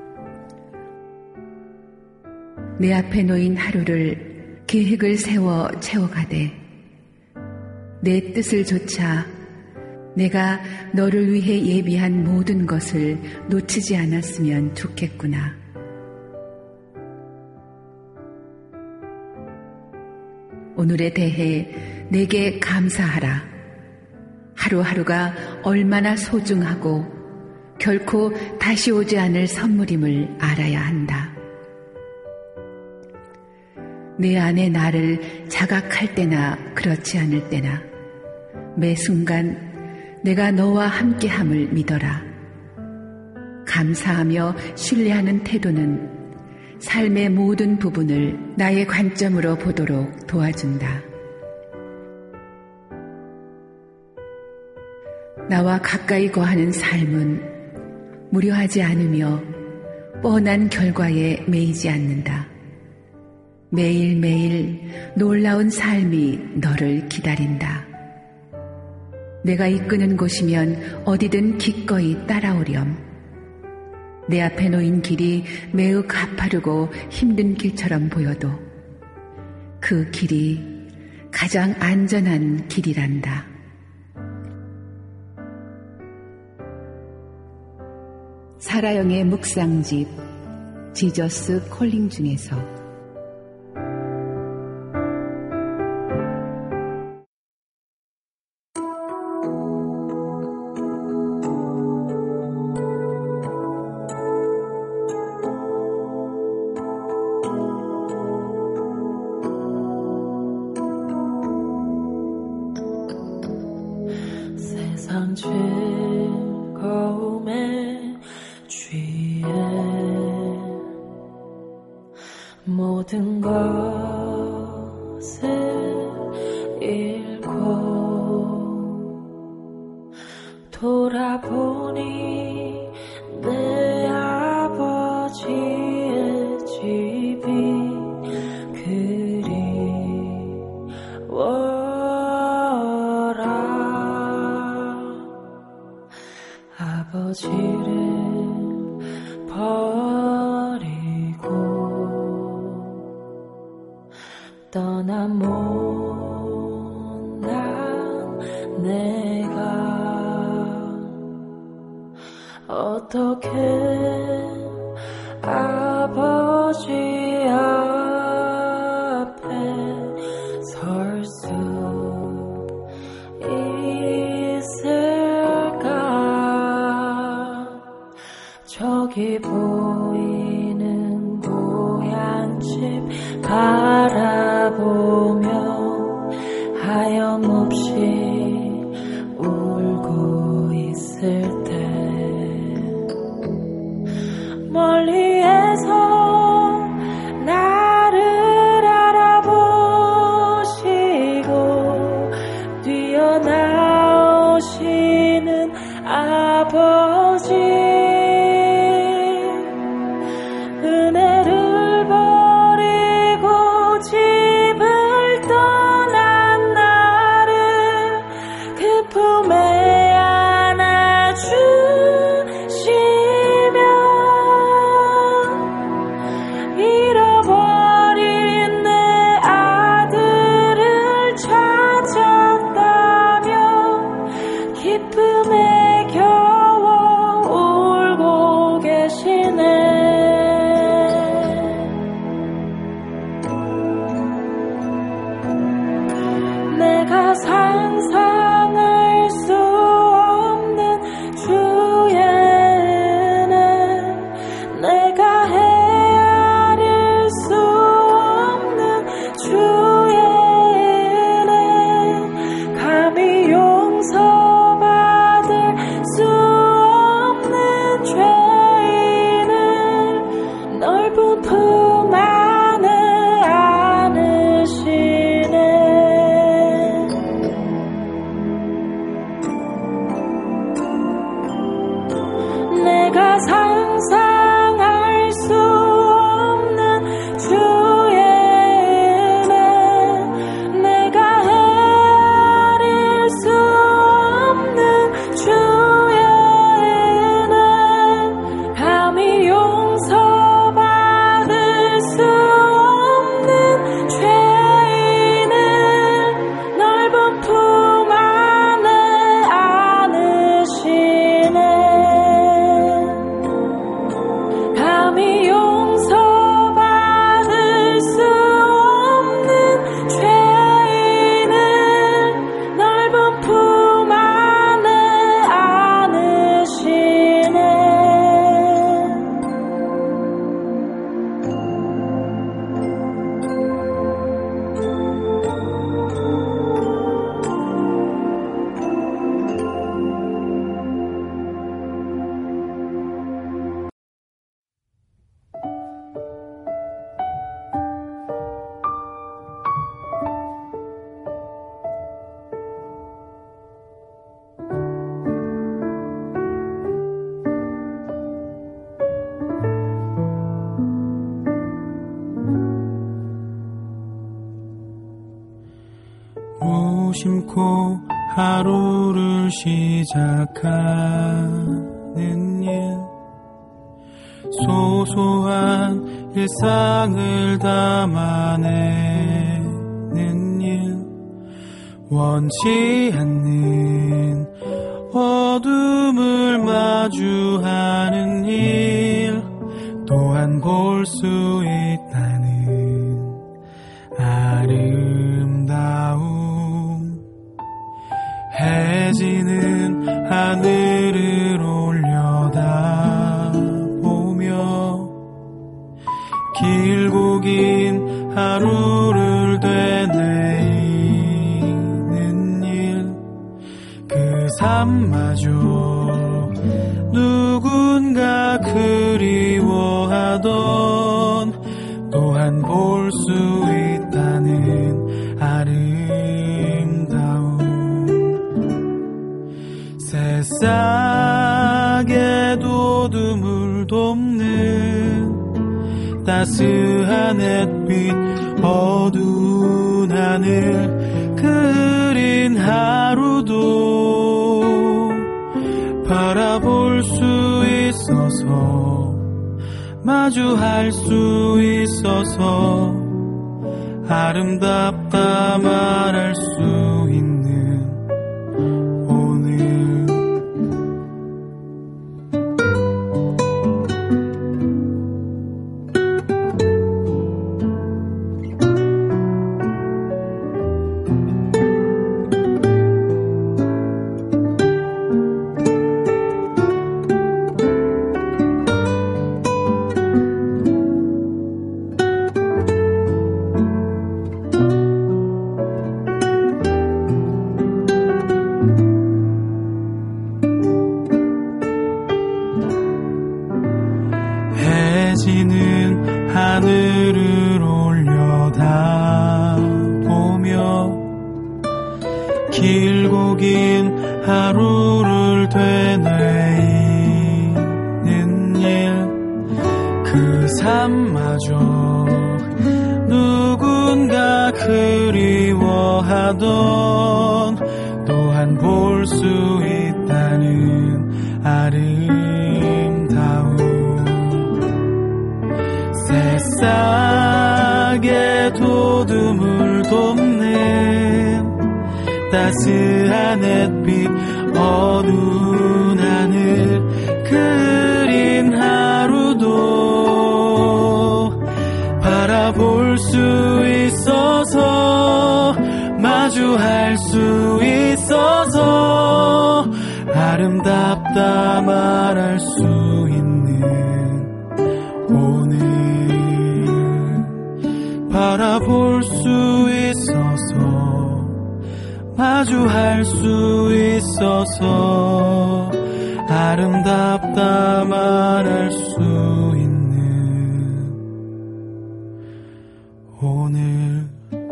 내 앞에 놓인 하루를 계획을 세워 채워가되 내 뜻을 조차 내가 너를 위해 예비한 모든 것을 놓치지 않았으면 좋겠구나. 오늘에 대해 내게 감사하라. 하루하루가 얼마나 소중하고 결코 다시 오지 않을 선물임을 알아야 한다. 내 안에 나를 자각할 때나 그렇지 않을 때나 매 순간 내가 너와 함께함을 믿어라. 감사하며 신뢰하는 태도는 삶의 모든 부분을 나의 관점으로 보도록 도와준다. 나와 가까이 거하는 삶은 무료하지 않으며 뻔한 결과에 매이지 않는다. 매일매일 놀라운 삶이 너를 기다린다. 내가 이끄는 곳이면 어디든 기꺼이 따라오렴. 내 앞에 놓인 길이 매우 가파르고 힘든 길처럼 보여도 그 길이 가장 안전한 길이란다. 사라영의 묵상집 지저스 콜링 중에서 세상 즐거움에 취해 모든 것을 잃고 돌아보니 내 아버지의 집이 그리워라. 아버지를 버리고 떠난 못난 내가 어떻게 아버지 앞에 설 수 있을까? 저기 보이는 고향집 바라보며 하염없이 울고 있을 때 멀리에서 나를 알아보시고 뛰어나오시는 아버지, 은혜를 버리고 집을 떠난 나를 그 품에 안아주시며 잃어버린 내 아들을 찾았다며 기쁨에 겨워 울고 계시네. 내가 상상할 수 없는 주의 은혜, 내가 헤아릴 수 없는 주의 은혜, 감히 무심코 하루를 시작하는 일, 소소한 일상을 담아내는 일, 원치 않는 어둠을 마주하는 일 또한 볼 수 있다는 아름다움. 해지는 하늘을 올려다보며 길고 긴 하루를 되뇌이는 일, 그 삶마저 누군가 그리워하던 또한 볼 수 있다는 아름다움. 새싹에도 드물 돕는 따스한 햇빛, 어두운 하늘 그린 하루도 바라볼 수 있어서, 마주할 수 있어서 아름답다 말할 수 있는 오늘. 해지는 하늘을 올려다보며 길고 긴 하루를 되뇌이는 일, 그 삶마저 누군가 그리워하던 또한 볼 수 있다는 아름다움. 새싹에도 드물 돕는 따스한 햇빛, 어두운 하늘 그린 하루도 바라볼 수 있어서, 마주할 수 있어서 아름답다 말할 수 있는 오늘. 바라볼 수 있어서, 마주할 수 있어서 아름답다 말할 수 있는 오늘.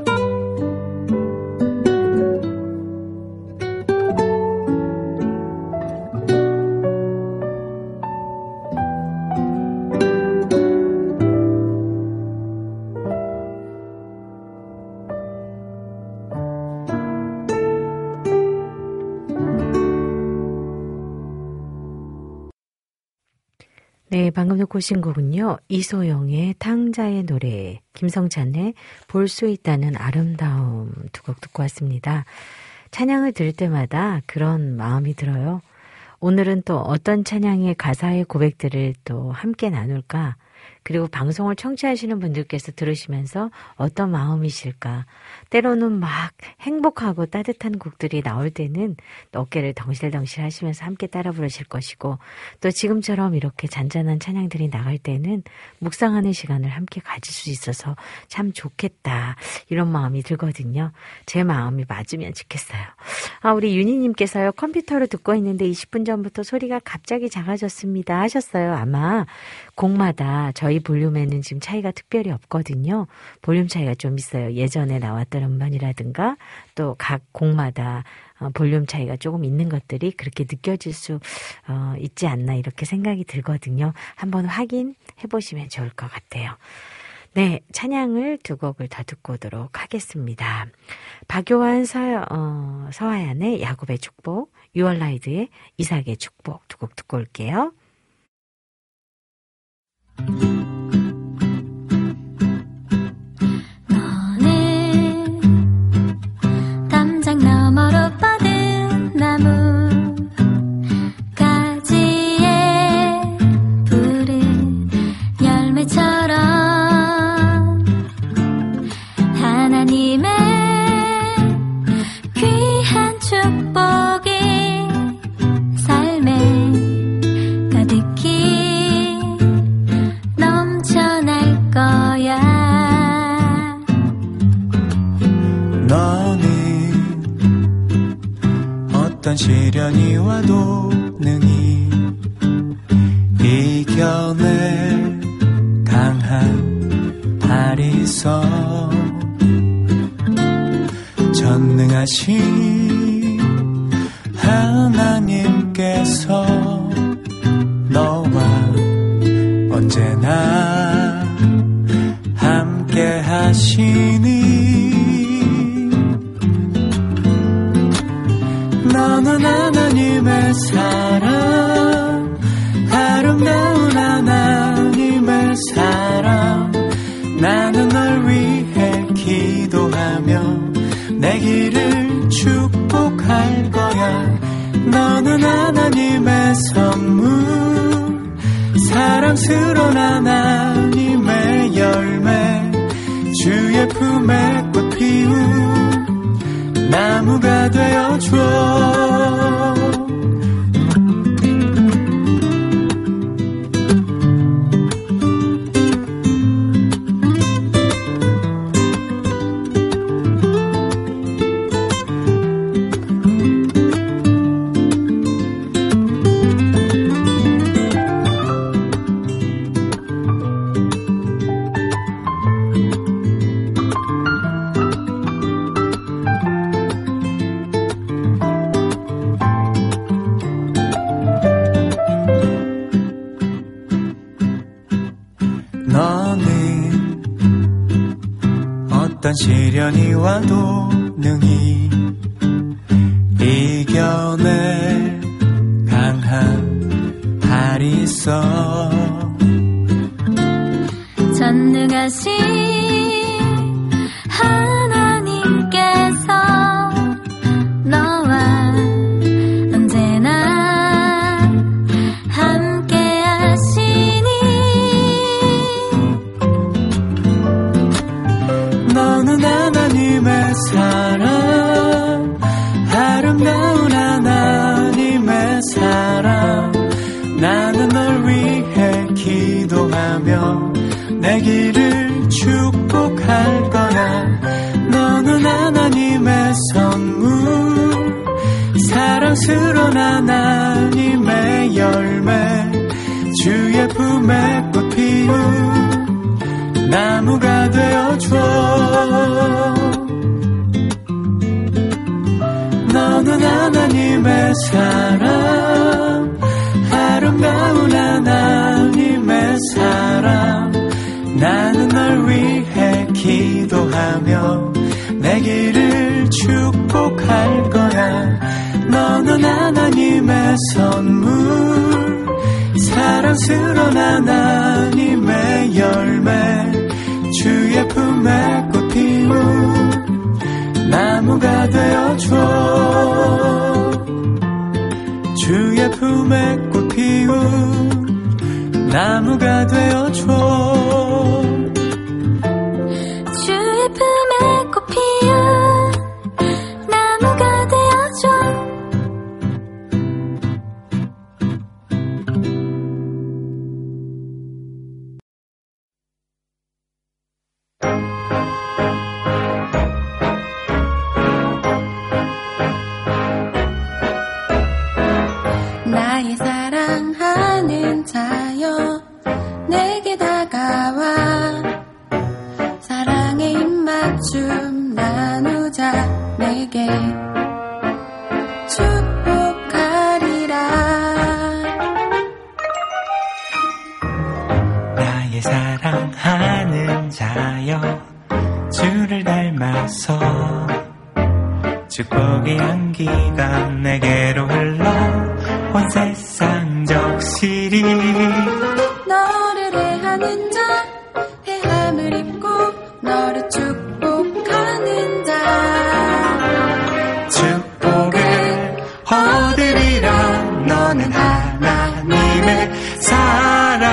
네, 방금 듣고 오신 곡은요, 이소영의 탕자의 노래, 김성찬의 볼 수 있다는 아름다움 두 곡 듣고 왔습니다. 찬양을 들을 때마다 그런 마음이 들어요. 오늘은 또 어떤 찬양의 가사의 고백들을 또 함께 나눌까? 그리고 방송을 청취하시는 분들께서 들으시면서 어떤 마음이실까? 때로는 막 행복하고 따뜻한 곡들이 나올 때는 어깨를 덩실덩실 하시면서 함께 따라 부르실 것이고, 또 지금처럼 이렇게 잔잔한 찬양들이 나갈 때는 묵상하는 시간을 함께 가질 수 있어서 참 좋겠다, 이런 마음이 들거든요. 제 마음이 맞으면 좋겠어요. 아, 우리 윤희님께서요, 컴퓨터로 듣고 있는데 이십 분 전부터 소리가 갑자기 작아졌습니다 하셨어요. 아마 곡마다 저희 볼륨에는 지금 차이가 특별히 없거든요. 볼륨 차이가 좀 있어요. 예전에 나왔던 음반이라든가 또 각 곡마다 볼륨 차이가 조금 있는 것들이 그렇게 느껴질 수 어, 있지 않나, 이렇게 생각이 들거든요. 한번 확인해 보시면 좋을 것 같아요. 네, 찬양을 두 곡을 더 듣고 오도록 하겠습니다. 박요한 서, 어, 서하얀의 야곱의 축복, 유얼라이드의 이삭의 축복 두 곡 듣고 올게요. 너는 담장 너머로 뻗은 나무 가지에 푸른 열매처럼 하나님의 귀한 축복이 삶에 가득히 넘쳐날 거야. 너는 어떤 시련이 와도 능히 이겨낼 강한 발이 있어. 전능하신 하나님께서 너와 언제나 함께 하시니 너는 하나님의 사랑, 아름다운 하나님의 사랑. 나는 널 위해 기도하며 내 길을 축복할 거야. 너는 하나님의 선물, 사랑스러운 하나님의 열매, 주의 품에 꽃 피운 나무가 되어줘. 어떤 시련이 와도 능히 이겨낼 강한 발이 있어. 전능하신 하나님께서 너와 언제나 함께 하시니 너는 하나님의 사랑, 아름다운 하나님의 사랑. 나는 널 위해 기도하며 내 길을 축복할 거야. 너는 하나님의 선물, 사랑스러운 하나님의 열매, 주의 품에 꽃 피운 나무가 되어줘. 너는 하나님의 사랑, 아름다운 하나님의 사랑. 나는 널 위해 기도하며 내 길을 축복할 거야. 너는 하나님의 선물, 사랑스러운 하나님의 열매, 주의 품에 꽃 피운 나무가 되어줘. 주의 품에 꽃 피운 나무가 되어줘. 주의 품에 꽃 피운 나무가 되어줘. 나의 사랑하는 자여 내게 다가와 사랑의 입맞춤 나누자. 내게 축복하리라. 나의 사랑하는 자 닮아서 축복의 향기가 내게로 흘러 온 세상 적시리 너를 해하는 자 해함을 입고 너를 축복하는 자 축복을 얻으리라 너는 하나님의 사랑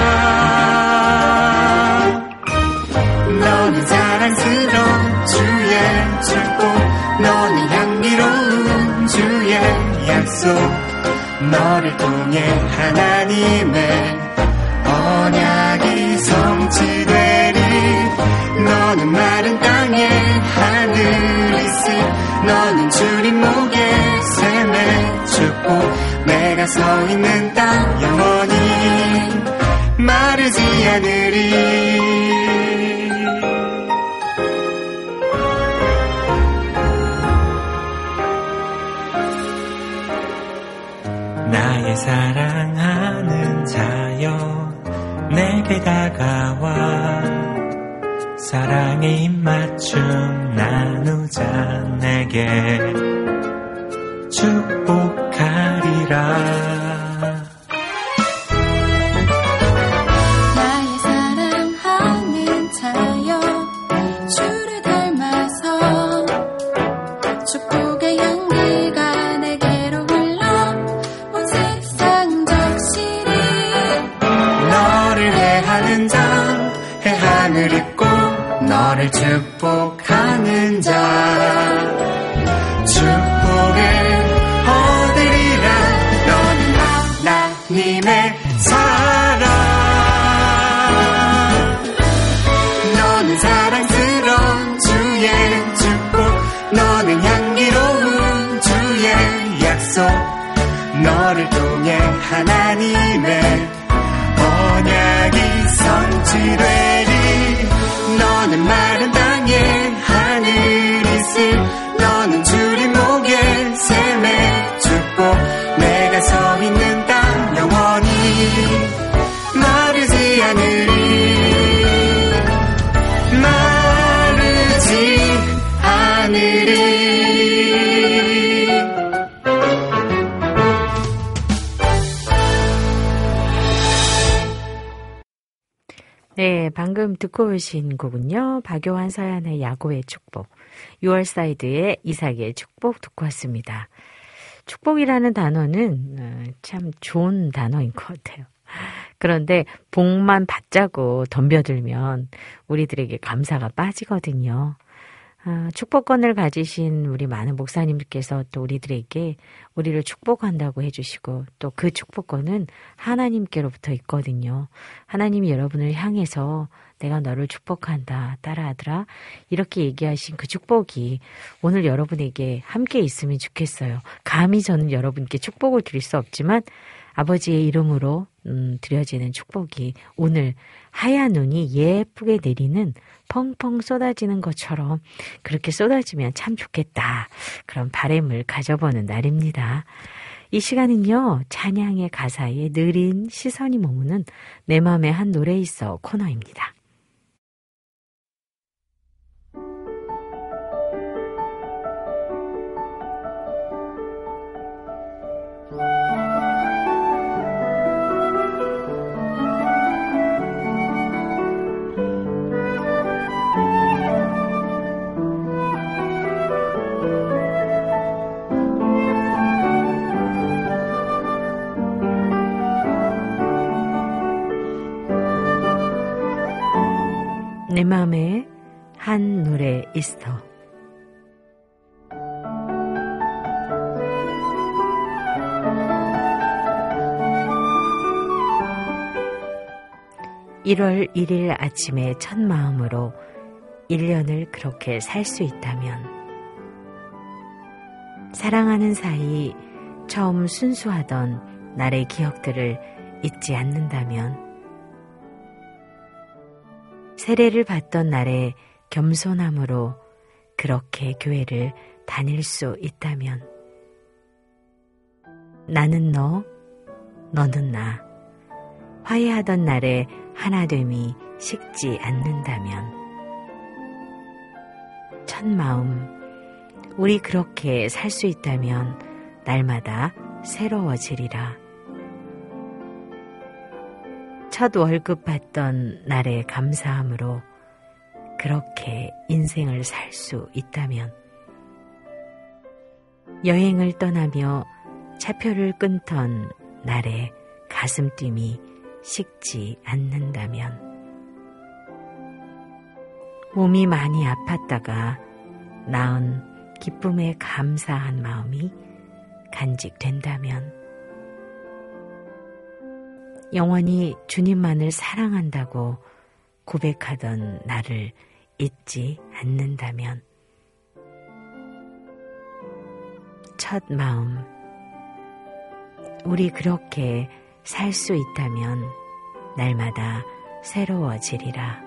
너는 사랑스러운 주의 축복 너는 향기로운 주의 약속 너를 통해 하나님의 언약이 성취되리 너는 마른 땅에 하늘이시 너는 주님 목에 샘의 축복 내가 서 있는 땅 영원히 마르지 않으리 나의 사랑하는 자여 내게 다가와 사랑의 입맞춤 나누자 내게 축복하리라 나의 사랑하는 자여 주를 닮아서 축복의 향기가 내게로 흘러 온 세상 적시리 너를 해하는 자 해함을 입고 너를 축복하는 자 축복을 얻으리라 너는 하나님의 사랑 너는 사랑스러운 주의 축복 너는 향기로운 주의 약속 너를 통해 하나님의 언약이 성취되리 너는 마른 땅에 하늘이시 너는 주님 목에 샘의 축복 내가 서 있는 땅 영원히 마르지 않으리 마르지 않으리 네, 방금 듣고 오신 곡은요. 박요한 서연의 야고의 축복, 유월사이드의 이삭의 축복 듣고 왔습니다. 축복이라는 단어는 참 좋은 단어인 것 같아요. 그런데 복만 받자고 덤벼들면 우리들에게 감사가 빠지거든요. 아, 축복권을 가지신 우리 많은 목사님들께서 또 우리들에게 우리를 축복한다고 해주시고 또 그 축복권은 하나님께로부터 있거든요. 하나님이 여러분을 향해서 내가 너를 축복한다 따라하더라 이렇게 얘기하신 그 축복이 오늘 여러분에게 함께 있으면 좋겠어요. 감히 저는 여러분께 축복을 드릴 수 없지만 아버지의 이름으로 음, 드려지는 축복이 오늘 하얀 눈이 예쁘게 내리는 펑펑 쏟아지는 것처럼 그렇게 쏟아지면 참 좋겠다. 그런 바람을 가져보는 날입니다. 이 시간은요. 찬양의 가사에 느린 시선이 머무는 내 맘에 한 노래 있어 코너입니다. 내 맘에 한 노래 있어. 일월 일일 아침에 첫 마음으로 일 년을 그렇게 살 수 있다면, 사랑하는 사이 처음 순수하던 날의 기억들을 잊지 않는다면, 세례를 받던 날의 겸손함으로 그렇게 교회를 다닐 수 있다면, 나는 너, 너는 나, 화해하던 날의 하나됨이 식지 않는다면, 첫 마음, 우리 그렇게 살 수 있다면 날마다 새로워지리라. 첫 월급 받던 날의 감사함으로 그렇게 인생을 살 수 있다면, 여행을 떠나며 차표를 끊던 날의 가슴뛰이 식지 않는다면, 몸이 많이 아팠다가 나은 기쁨에 감사한 마음이 간직된다면, 영원히 주님만을 사랑한다고 고백하던 나를 잊지 않는다면, 첫 마음, 우리 그렇게 살 수 있다면 날마다 새로워지리라.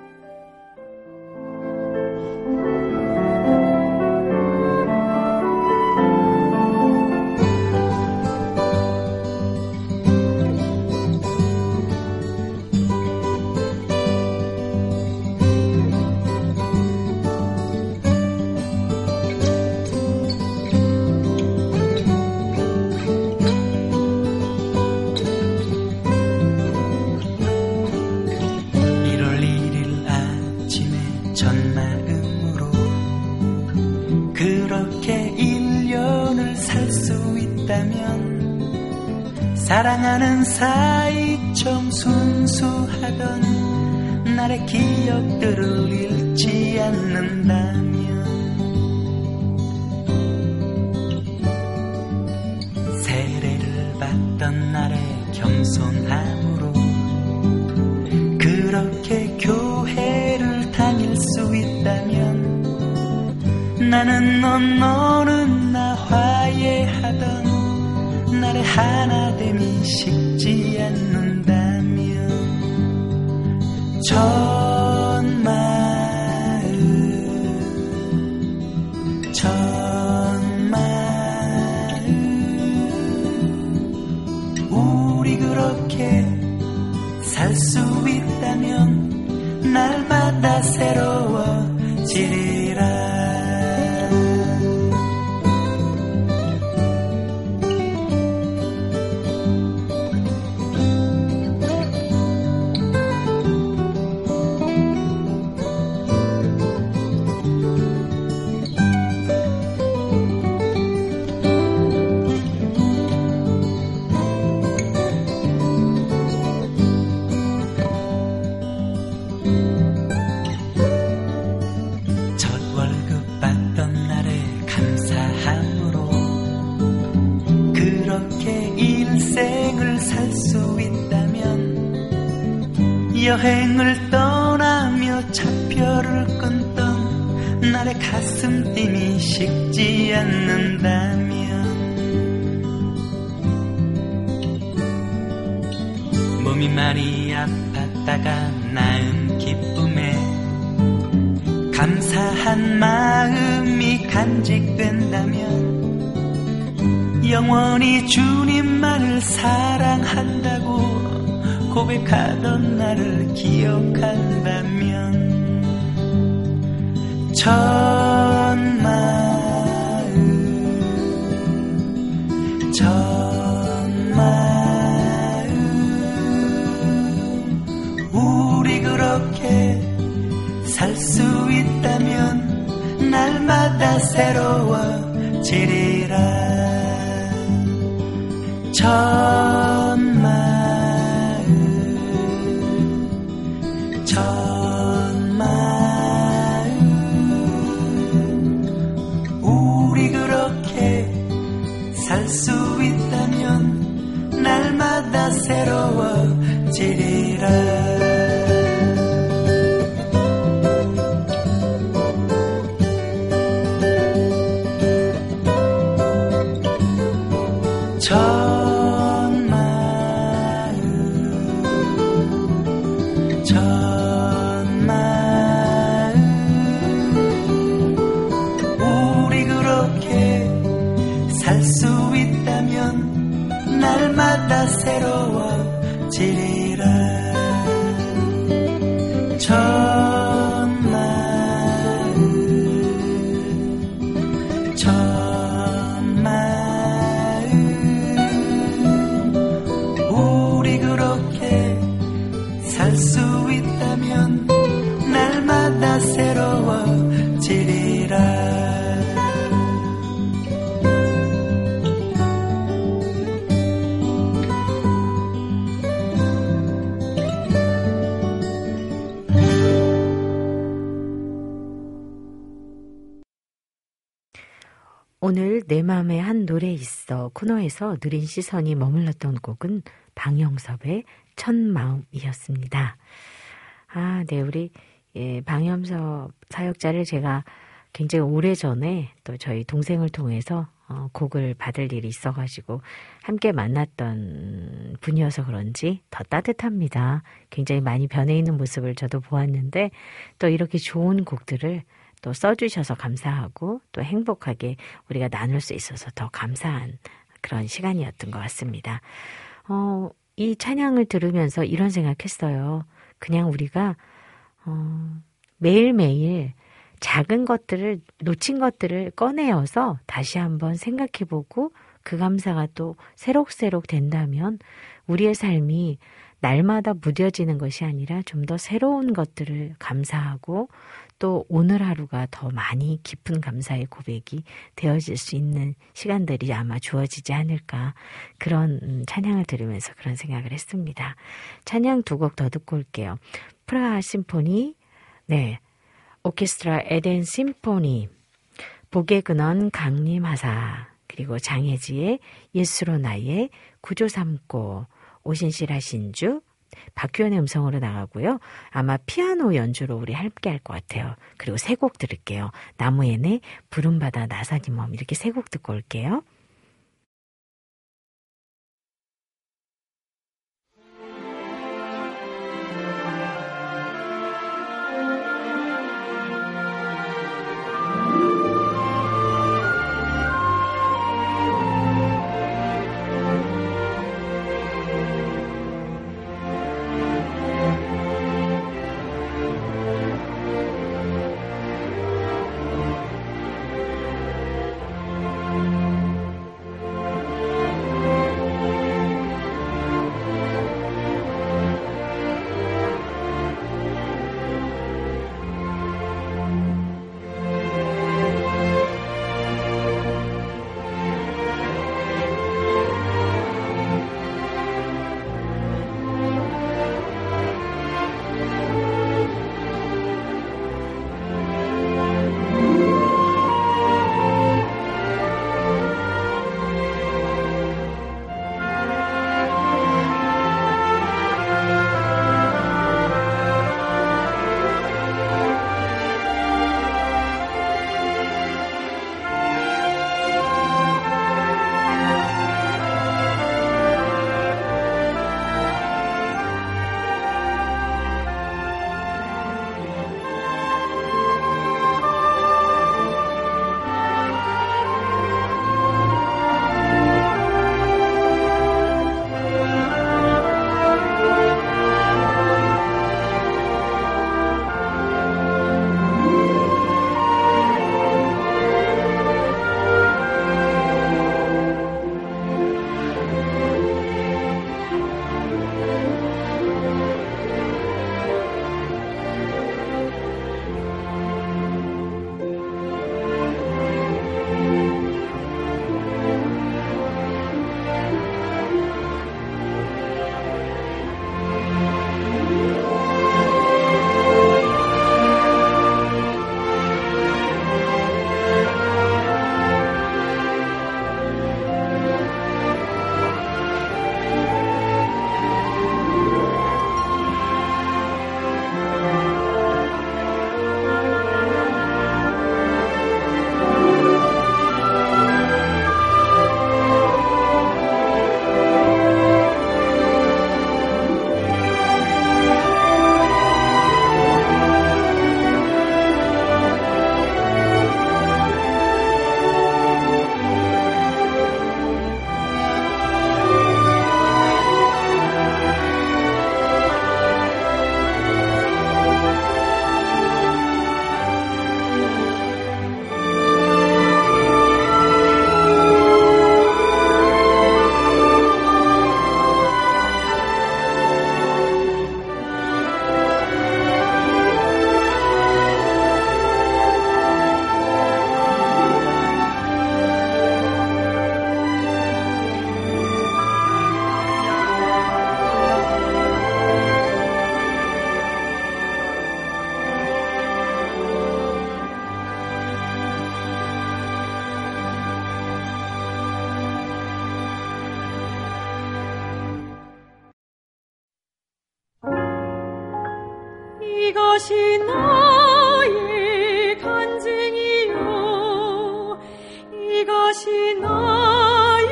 사랑하는 사이 좀 순수하던 나의 기억들을 잃지 않는다면, 세례를 받던 날의 겸손함으로 그렇게 교회를 다닐 수 있다면, 나는 넌 너는 나 화해하던 나의 하나됨이 식지 않는다면, 전 마음 전 마음 우리 그렇게 살 수 있다면 날마다 새로워지리라. 여행을 떠나며 차표를 끊던 나의 가슴뛰이 식지 않는다면, 몸이 많이 아팠다가 나은 기쁨에 감사한 마음이 간직된다면, 영원히 주님만을 사랑한다고 고백하던 나를 기억한다면, 전 마음 전 마음 우리 그렇게 살 수 있다면 날마다 새로워지리라. 전 마음 전 마음 우리 그렇게 살 수 있다면 날마다 새로워지리라. 전 마음 전 마음 우리 그렇게 살 수 있다면 날마다 새로워지리라. 전 마음 첫 마음 우리 그렇게 살 수 있다면 날마다 새로워지리라. 오늘 내 맘에 한 노래 있어 코너에서 느린 시선이 머물렀던 곡은 방영섭의 첫 마음이었습니다. 아, 네, 우리 예, 방영섭 사역자를 제가 굉장히 오래전에 또 저희 동생을 통해서 어, 곡을 받을 일이 있어가지고 함께 만났던 분이어서 그런지 더 따뜻합니다. 굉장히 많이 변해 있는 모습을 저도 보았는데 또 이렇게 좋은 곡들을 또 써주셔서 감사하고 또 행복하게 우리가 나눌 수 있어서 더 감사한 그런 시간이었던 것 같습니다. 어, 이 찬양을 들으면서 이런 생각했어요. 그냥 우리가 어, 매일매일 작은 것들을 놓친 것들을 꺼내어서 다시 한번 생각해보고 그 감사가 또 새록새록 된다면 우리의 삶이 날마다 무뎌지는 것이 아니라 좀 더 새로운 것들을 감사하고 또 오늘 하루가 더 많이 깊은 감사의 고백이 되어질 수 있는 시간들이 아마 주어지지 않을까 그런 찬양을 들으면서 그런 생각을 했습니다. 찬양 두 곡 더 듣고 올게요. 프라하 심포니, 네, 오케스트라 에덴 심포니, 복의 근원 강림하사, 그리고 장혜지의 예수로 나의 구조 삼고, 오신실 하신주, 박규현의 음성으로 나가고요. 아마 피아노 연주로 우리 함께 할 것 같아요. 그리고 세 곡 들을게요. 나무에네, 부름바다, 나사니 몸 이렇게 세 곡 듣고 올게요. 이것이 나의 간증이요 이것이 나의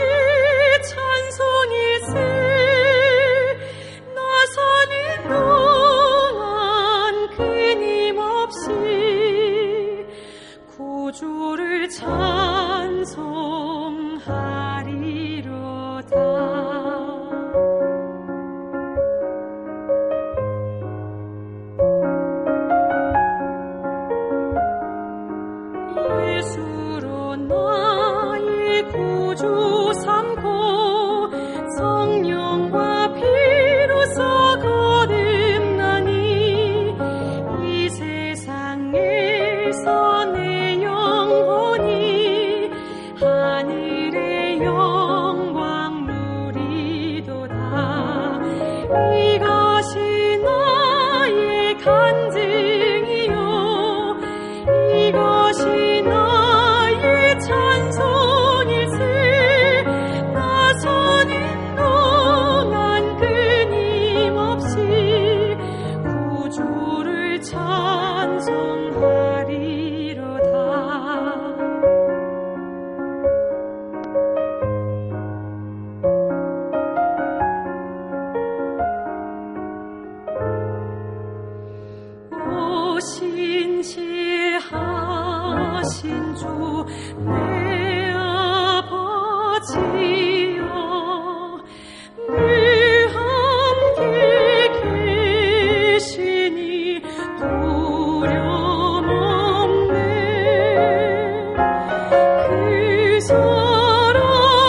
찬송일세 나서는 동안 끊임없이 구주를 찬송하리로다. 예수로 나의 구주 삼고 성령과 피로써 거듭나니 이 세상에서 내 영혼이 하늘의 영광 누리도다. 이것이 나의 간증이요 이것이 나의 찬송일세 나서는 동안 끊임없이 구주를 찬송하리로다. 오 신실하신 주 내 아버지여 늘 함께 계시니 두려움 없네. 그 사랑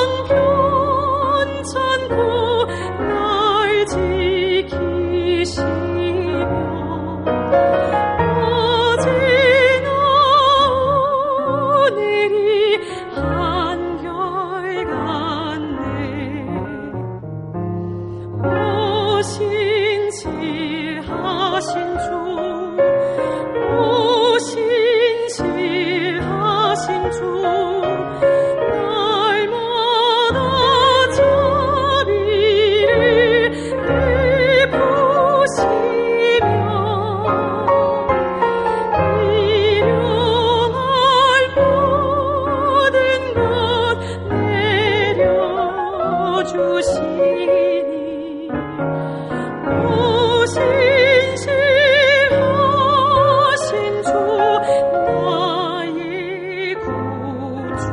편찮고 날 지키시며 어제나 오늘이 한결같네. 오 신실하신 주 오 신실하신 주 날마다 자비를 베푸시며 일용할 모든 것 내려주시니 오 신실하신 주 나의 구주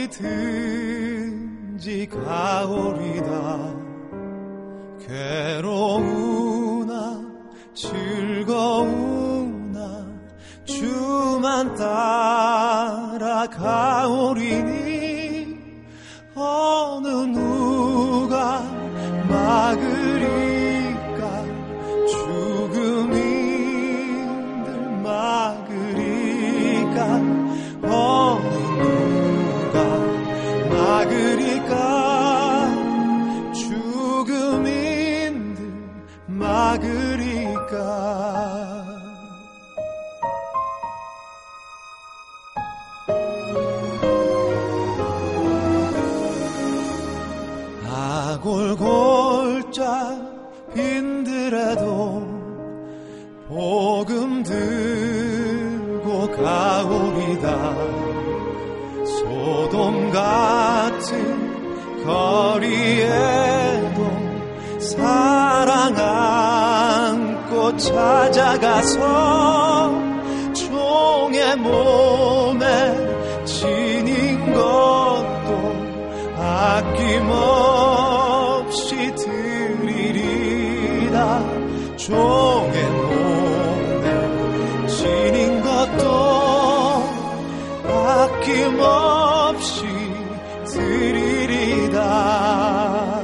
어디든지 가오리다. 괴로우나 즐거우나 주만 따라가오리니 어느 누가 막으리까. 죽음인들 막으리까. 어느 누가 막으리까. 죽음인들 막으리까. 골골짝 빈들에도 복음 들고 가오리다. 소돔 같은 거리에도 사랑 안고 찾아가서 종의 몸에 지닌 것도 아낌없이 드리리라. 종의 몸에 지닌 것도 아낌없이 드리리다.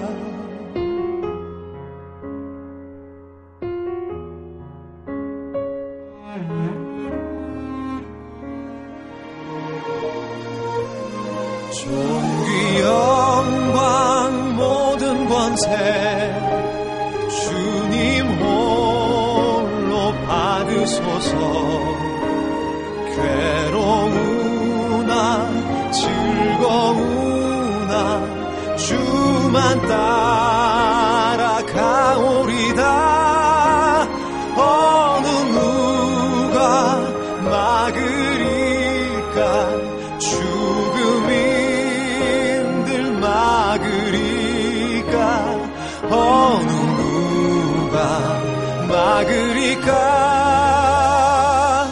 존귀 영광 모든 권세 주님 홀로 받으소서. 괴로우나 즐거우나 주만 따라가오리다. 어느 누가 막으리까. 죽음인들 막으리까. 어느 누가 막으리까.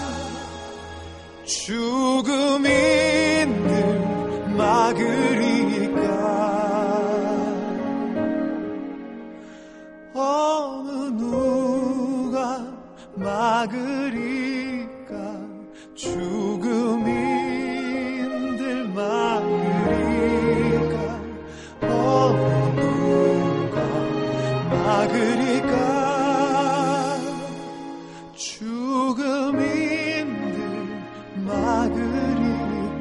죽음인들 막으리까. 어느 누가 막으리까. 죽음인들 막으리까. 어느 누가 막으리까. 죽음인들 막으리까.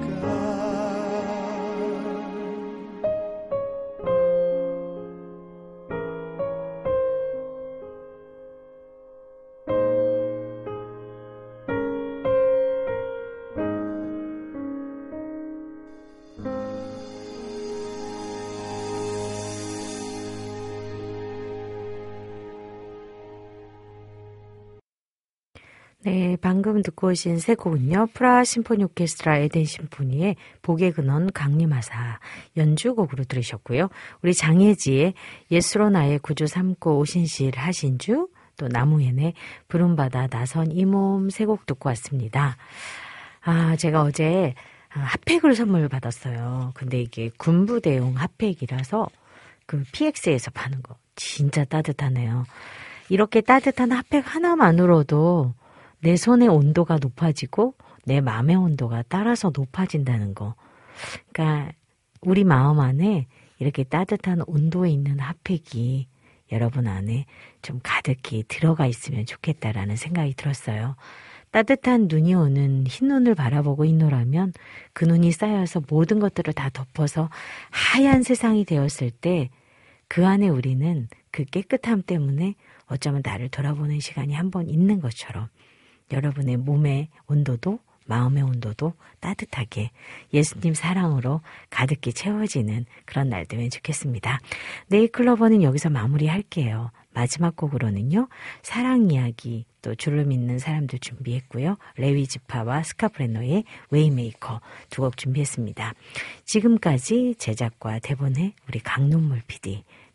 네, 방금 듣고 오신 세 곡은요. 프라하 심포니 오케스트라 에덴 심포니의 복의 근원 강림하사 연주곡으로 들으셨고요. 우리 장혜지의 예수로 나의 구주 삼고 오신실 하신주, 또 나무엔의 부름받아 나선 이 몸 세 곡 듣고 왔습니다. 아, 제가 어제 핫팩을 선물 받았어요. 근데 이게 군부대용 핫팩이라서 그 피엑스에서 파는 거 진짜 따뜻하네요. 이렇게 따뜻한 핫팩 하나만으로도 내 손의 온도가 높아지고 내 마음의 온도가 따라서 높아진다는 거. 그러니까 우리 마음 안에 이렇게 따뜻한 온도에 있는 핫팩이 여러분 안에 좀 가득히 들어가 있으면 좋겠다라는 생각이 들었어요. 따뜻한 눈이 오는 흰 눈을 바라보고 있노라면 그 눈이 쌓여서 모든 것들을 다 덮어서 하얀 세상이 되었을 때 그 안에 우리는 그 깨끗함 때문에 어쩌면 나를 돌아보는 시간이 한 번 있는 것처럼 여러분의 몸의 온도도 마음의 온도도 따뜻하게 예수님 사랑으로 가득히 채워지는 그런 날 되면 좋겠습니다. 네이클로버는 여기서 마무리할게요. 마지막 곡으로는요. 사랑 이야기 또 주를 믿는 사람들 준비했고요. 레위 지파와 스카프레노의 웨이메이커 두 곡 준비했습니다. 지금까지 제작과 대본의 우리 강눈물 피디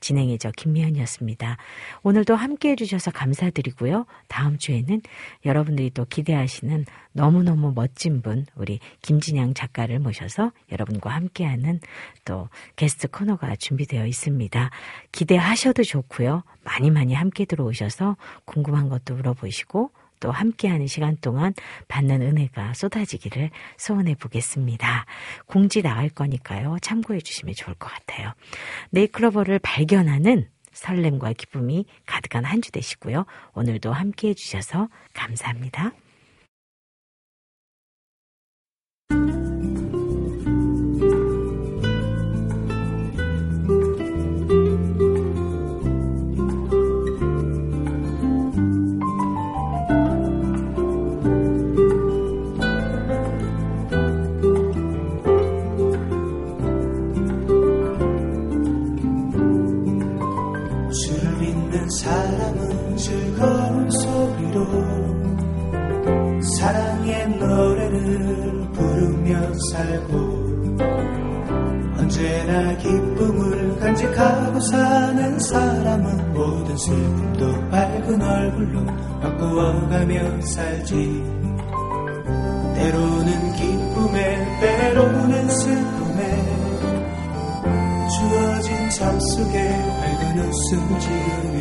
진행의 저 김미연이었습니다. 오늘도 함께해 주셔서 감사드리고요. 다음 주에는 여러분들이 또 기대하시는 너무너무 멋진 분 우리 김진양 작가를 모셔서 여러분과 함께하는 또 게스트 코너가 준비되어 있습니다. 기대하셔도 좋고요. 많이 많이 함께 들어오셔서 궁금한 것도 물어보시고 또 함께하는 시간 동안 받는 은혜가 쏟아지기를 소원해 보겠습니다. 공지 나갈 거니까요. 참고해 주시면 좋을 것 같아요. 네이클로버를 발견하는 설렘과 기쁨이 가득한 한 주 되시고요. 오늘도 함께해 주셔서 감사합니다. 사람은 즐거운 소리로 사랑의 노래를 부르며 살고 언제나 기쁨을 간직하고 사는 사람은 모든 슬픔도 밝은 얼굴로 바꾸어가며 살지. 때로는 기쁨에 때로는 슬픔에 주어진 삶 속에 밝은 웃음 지으며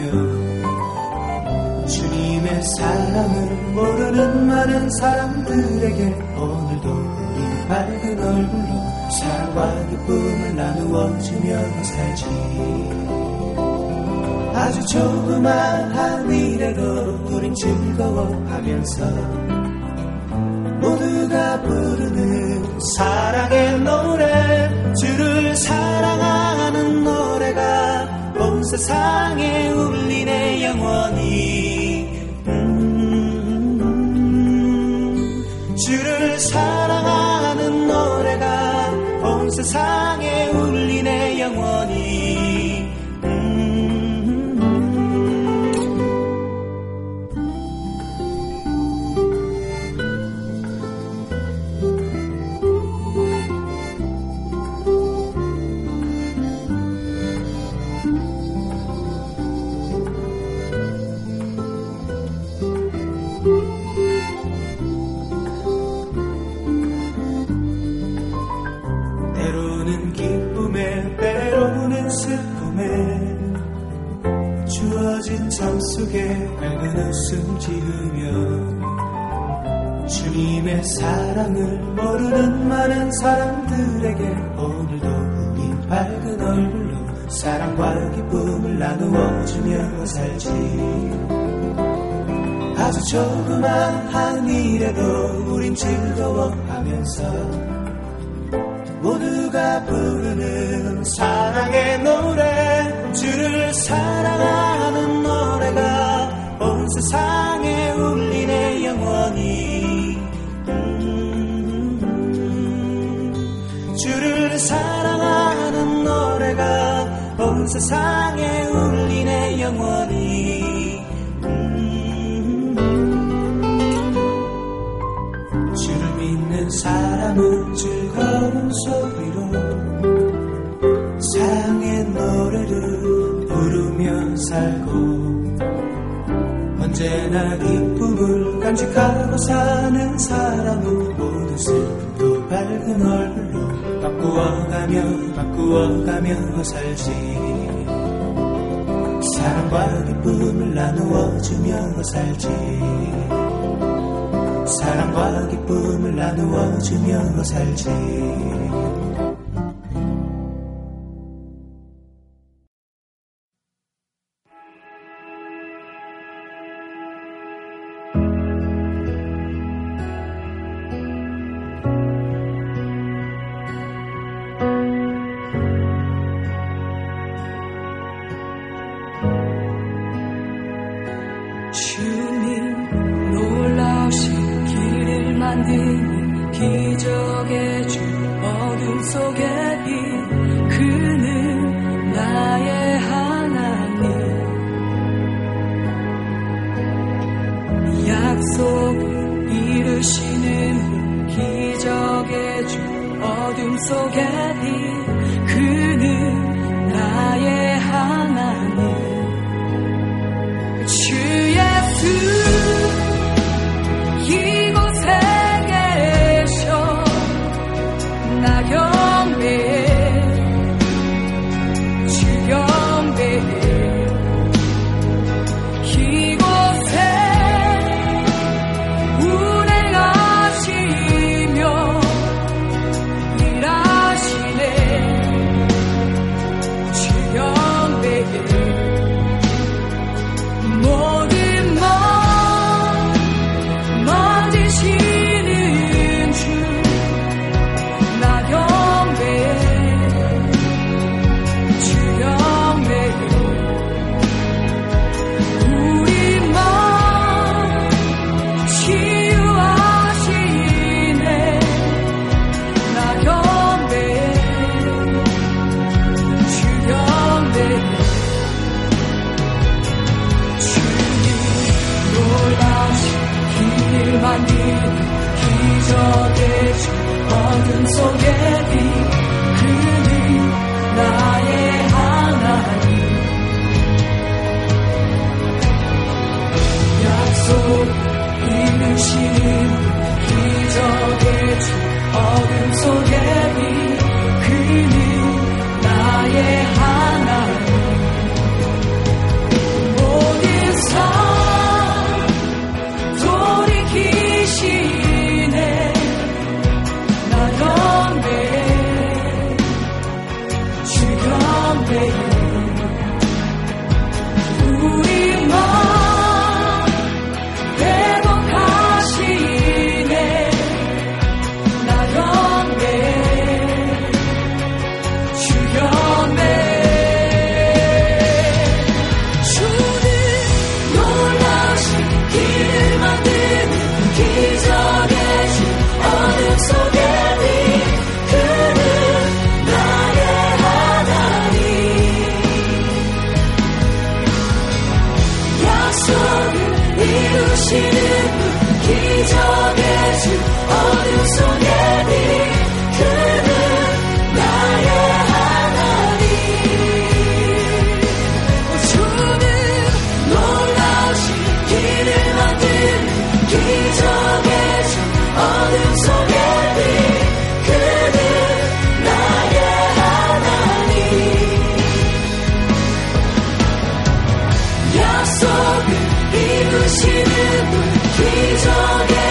주님의 사랑을 모르는 많은 사람들에게 오늘도 우리 밝은 얼굴로 사랑과 기쁨을 나누어 주며 살지. 아주 조그마한 일에도 우린 즐거워하면서 모두가 부르는 사랑의 노래, 주를 사랑하는 노래가 온 세상에 울리네 영원히. 음, 주를 사랑하는 노래가 온 세상에 울리네 영원히. 삶 속에 밝은 웃음 지으며 주님의 사랑을 모르는 많은 사람들에게 오늘도 우린 밝은 얼굴로 사랑과 기쁨을 나누어 주며 살지. 아주 조그마한 일에도 우린 즐거워하면서 모두가 부르는 사랑의 노래, 주를 사랑하는 노래가 온 세상에 울리네 영원히. 음, 주를 사랑하는 노래가 온 세상에 울리네 영원히. 음, 주를 믿는 사람은 즐거운 소리로 사랑의 노래를 부르며 살고 언제나 기쁨을 간직하고 사는 사람은 모든 슬픔도 밝은 얼굴로 바꾸어가며 바꾸어가며 살지. 사랑과 기쁨을 나누어 주며 살지. 사랑과 기쁨을 나누어 주며 살지. 어둠 속의 빛 그는 나의 하나님 하나님 주 예수 이곳에 계셔 나 경배해 주 경배해 이곳에 운행하시며 일하시네 주 경배해 모든 것 만지시는 주 나 경배해 주 경배해 우리 맘 치유하시네 나 경배해 주 경배해 주님 놀라신 길을 만드는 기적의 주 어둠 속에 빛 그는 나의 하나님 약속 이루시는 기적의 주 어둠 속에 빛 그는 나의 하나님 모든 삶 돌이키시네 나 경배해 주 경배해 우리 맘 회복하시네 나 경배해 주 경배해 주는 놀라신 길을 만드는 기적의 주 어둠 속에 빛 그는 나의 하나님 약속을 이루시는 분 기적의 주 어둠 속에 빛 그는 나의 하나님 주는 놀라신 길을 만드는 기적의 주 어둠 속에 빛 그는 나의 하나님 약속을 이루시는 분 기적의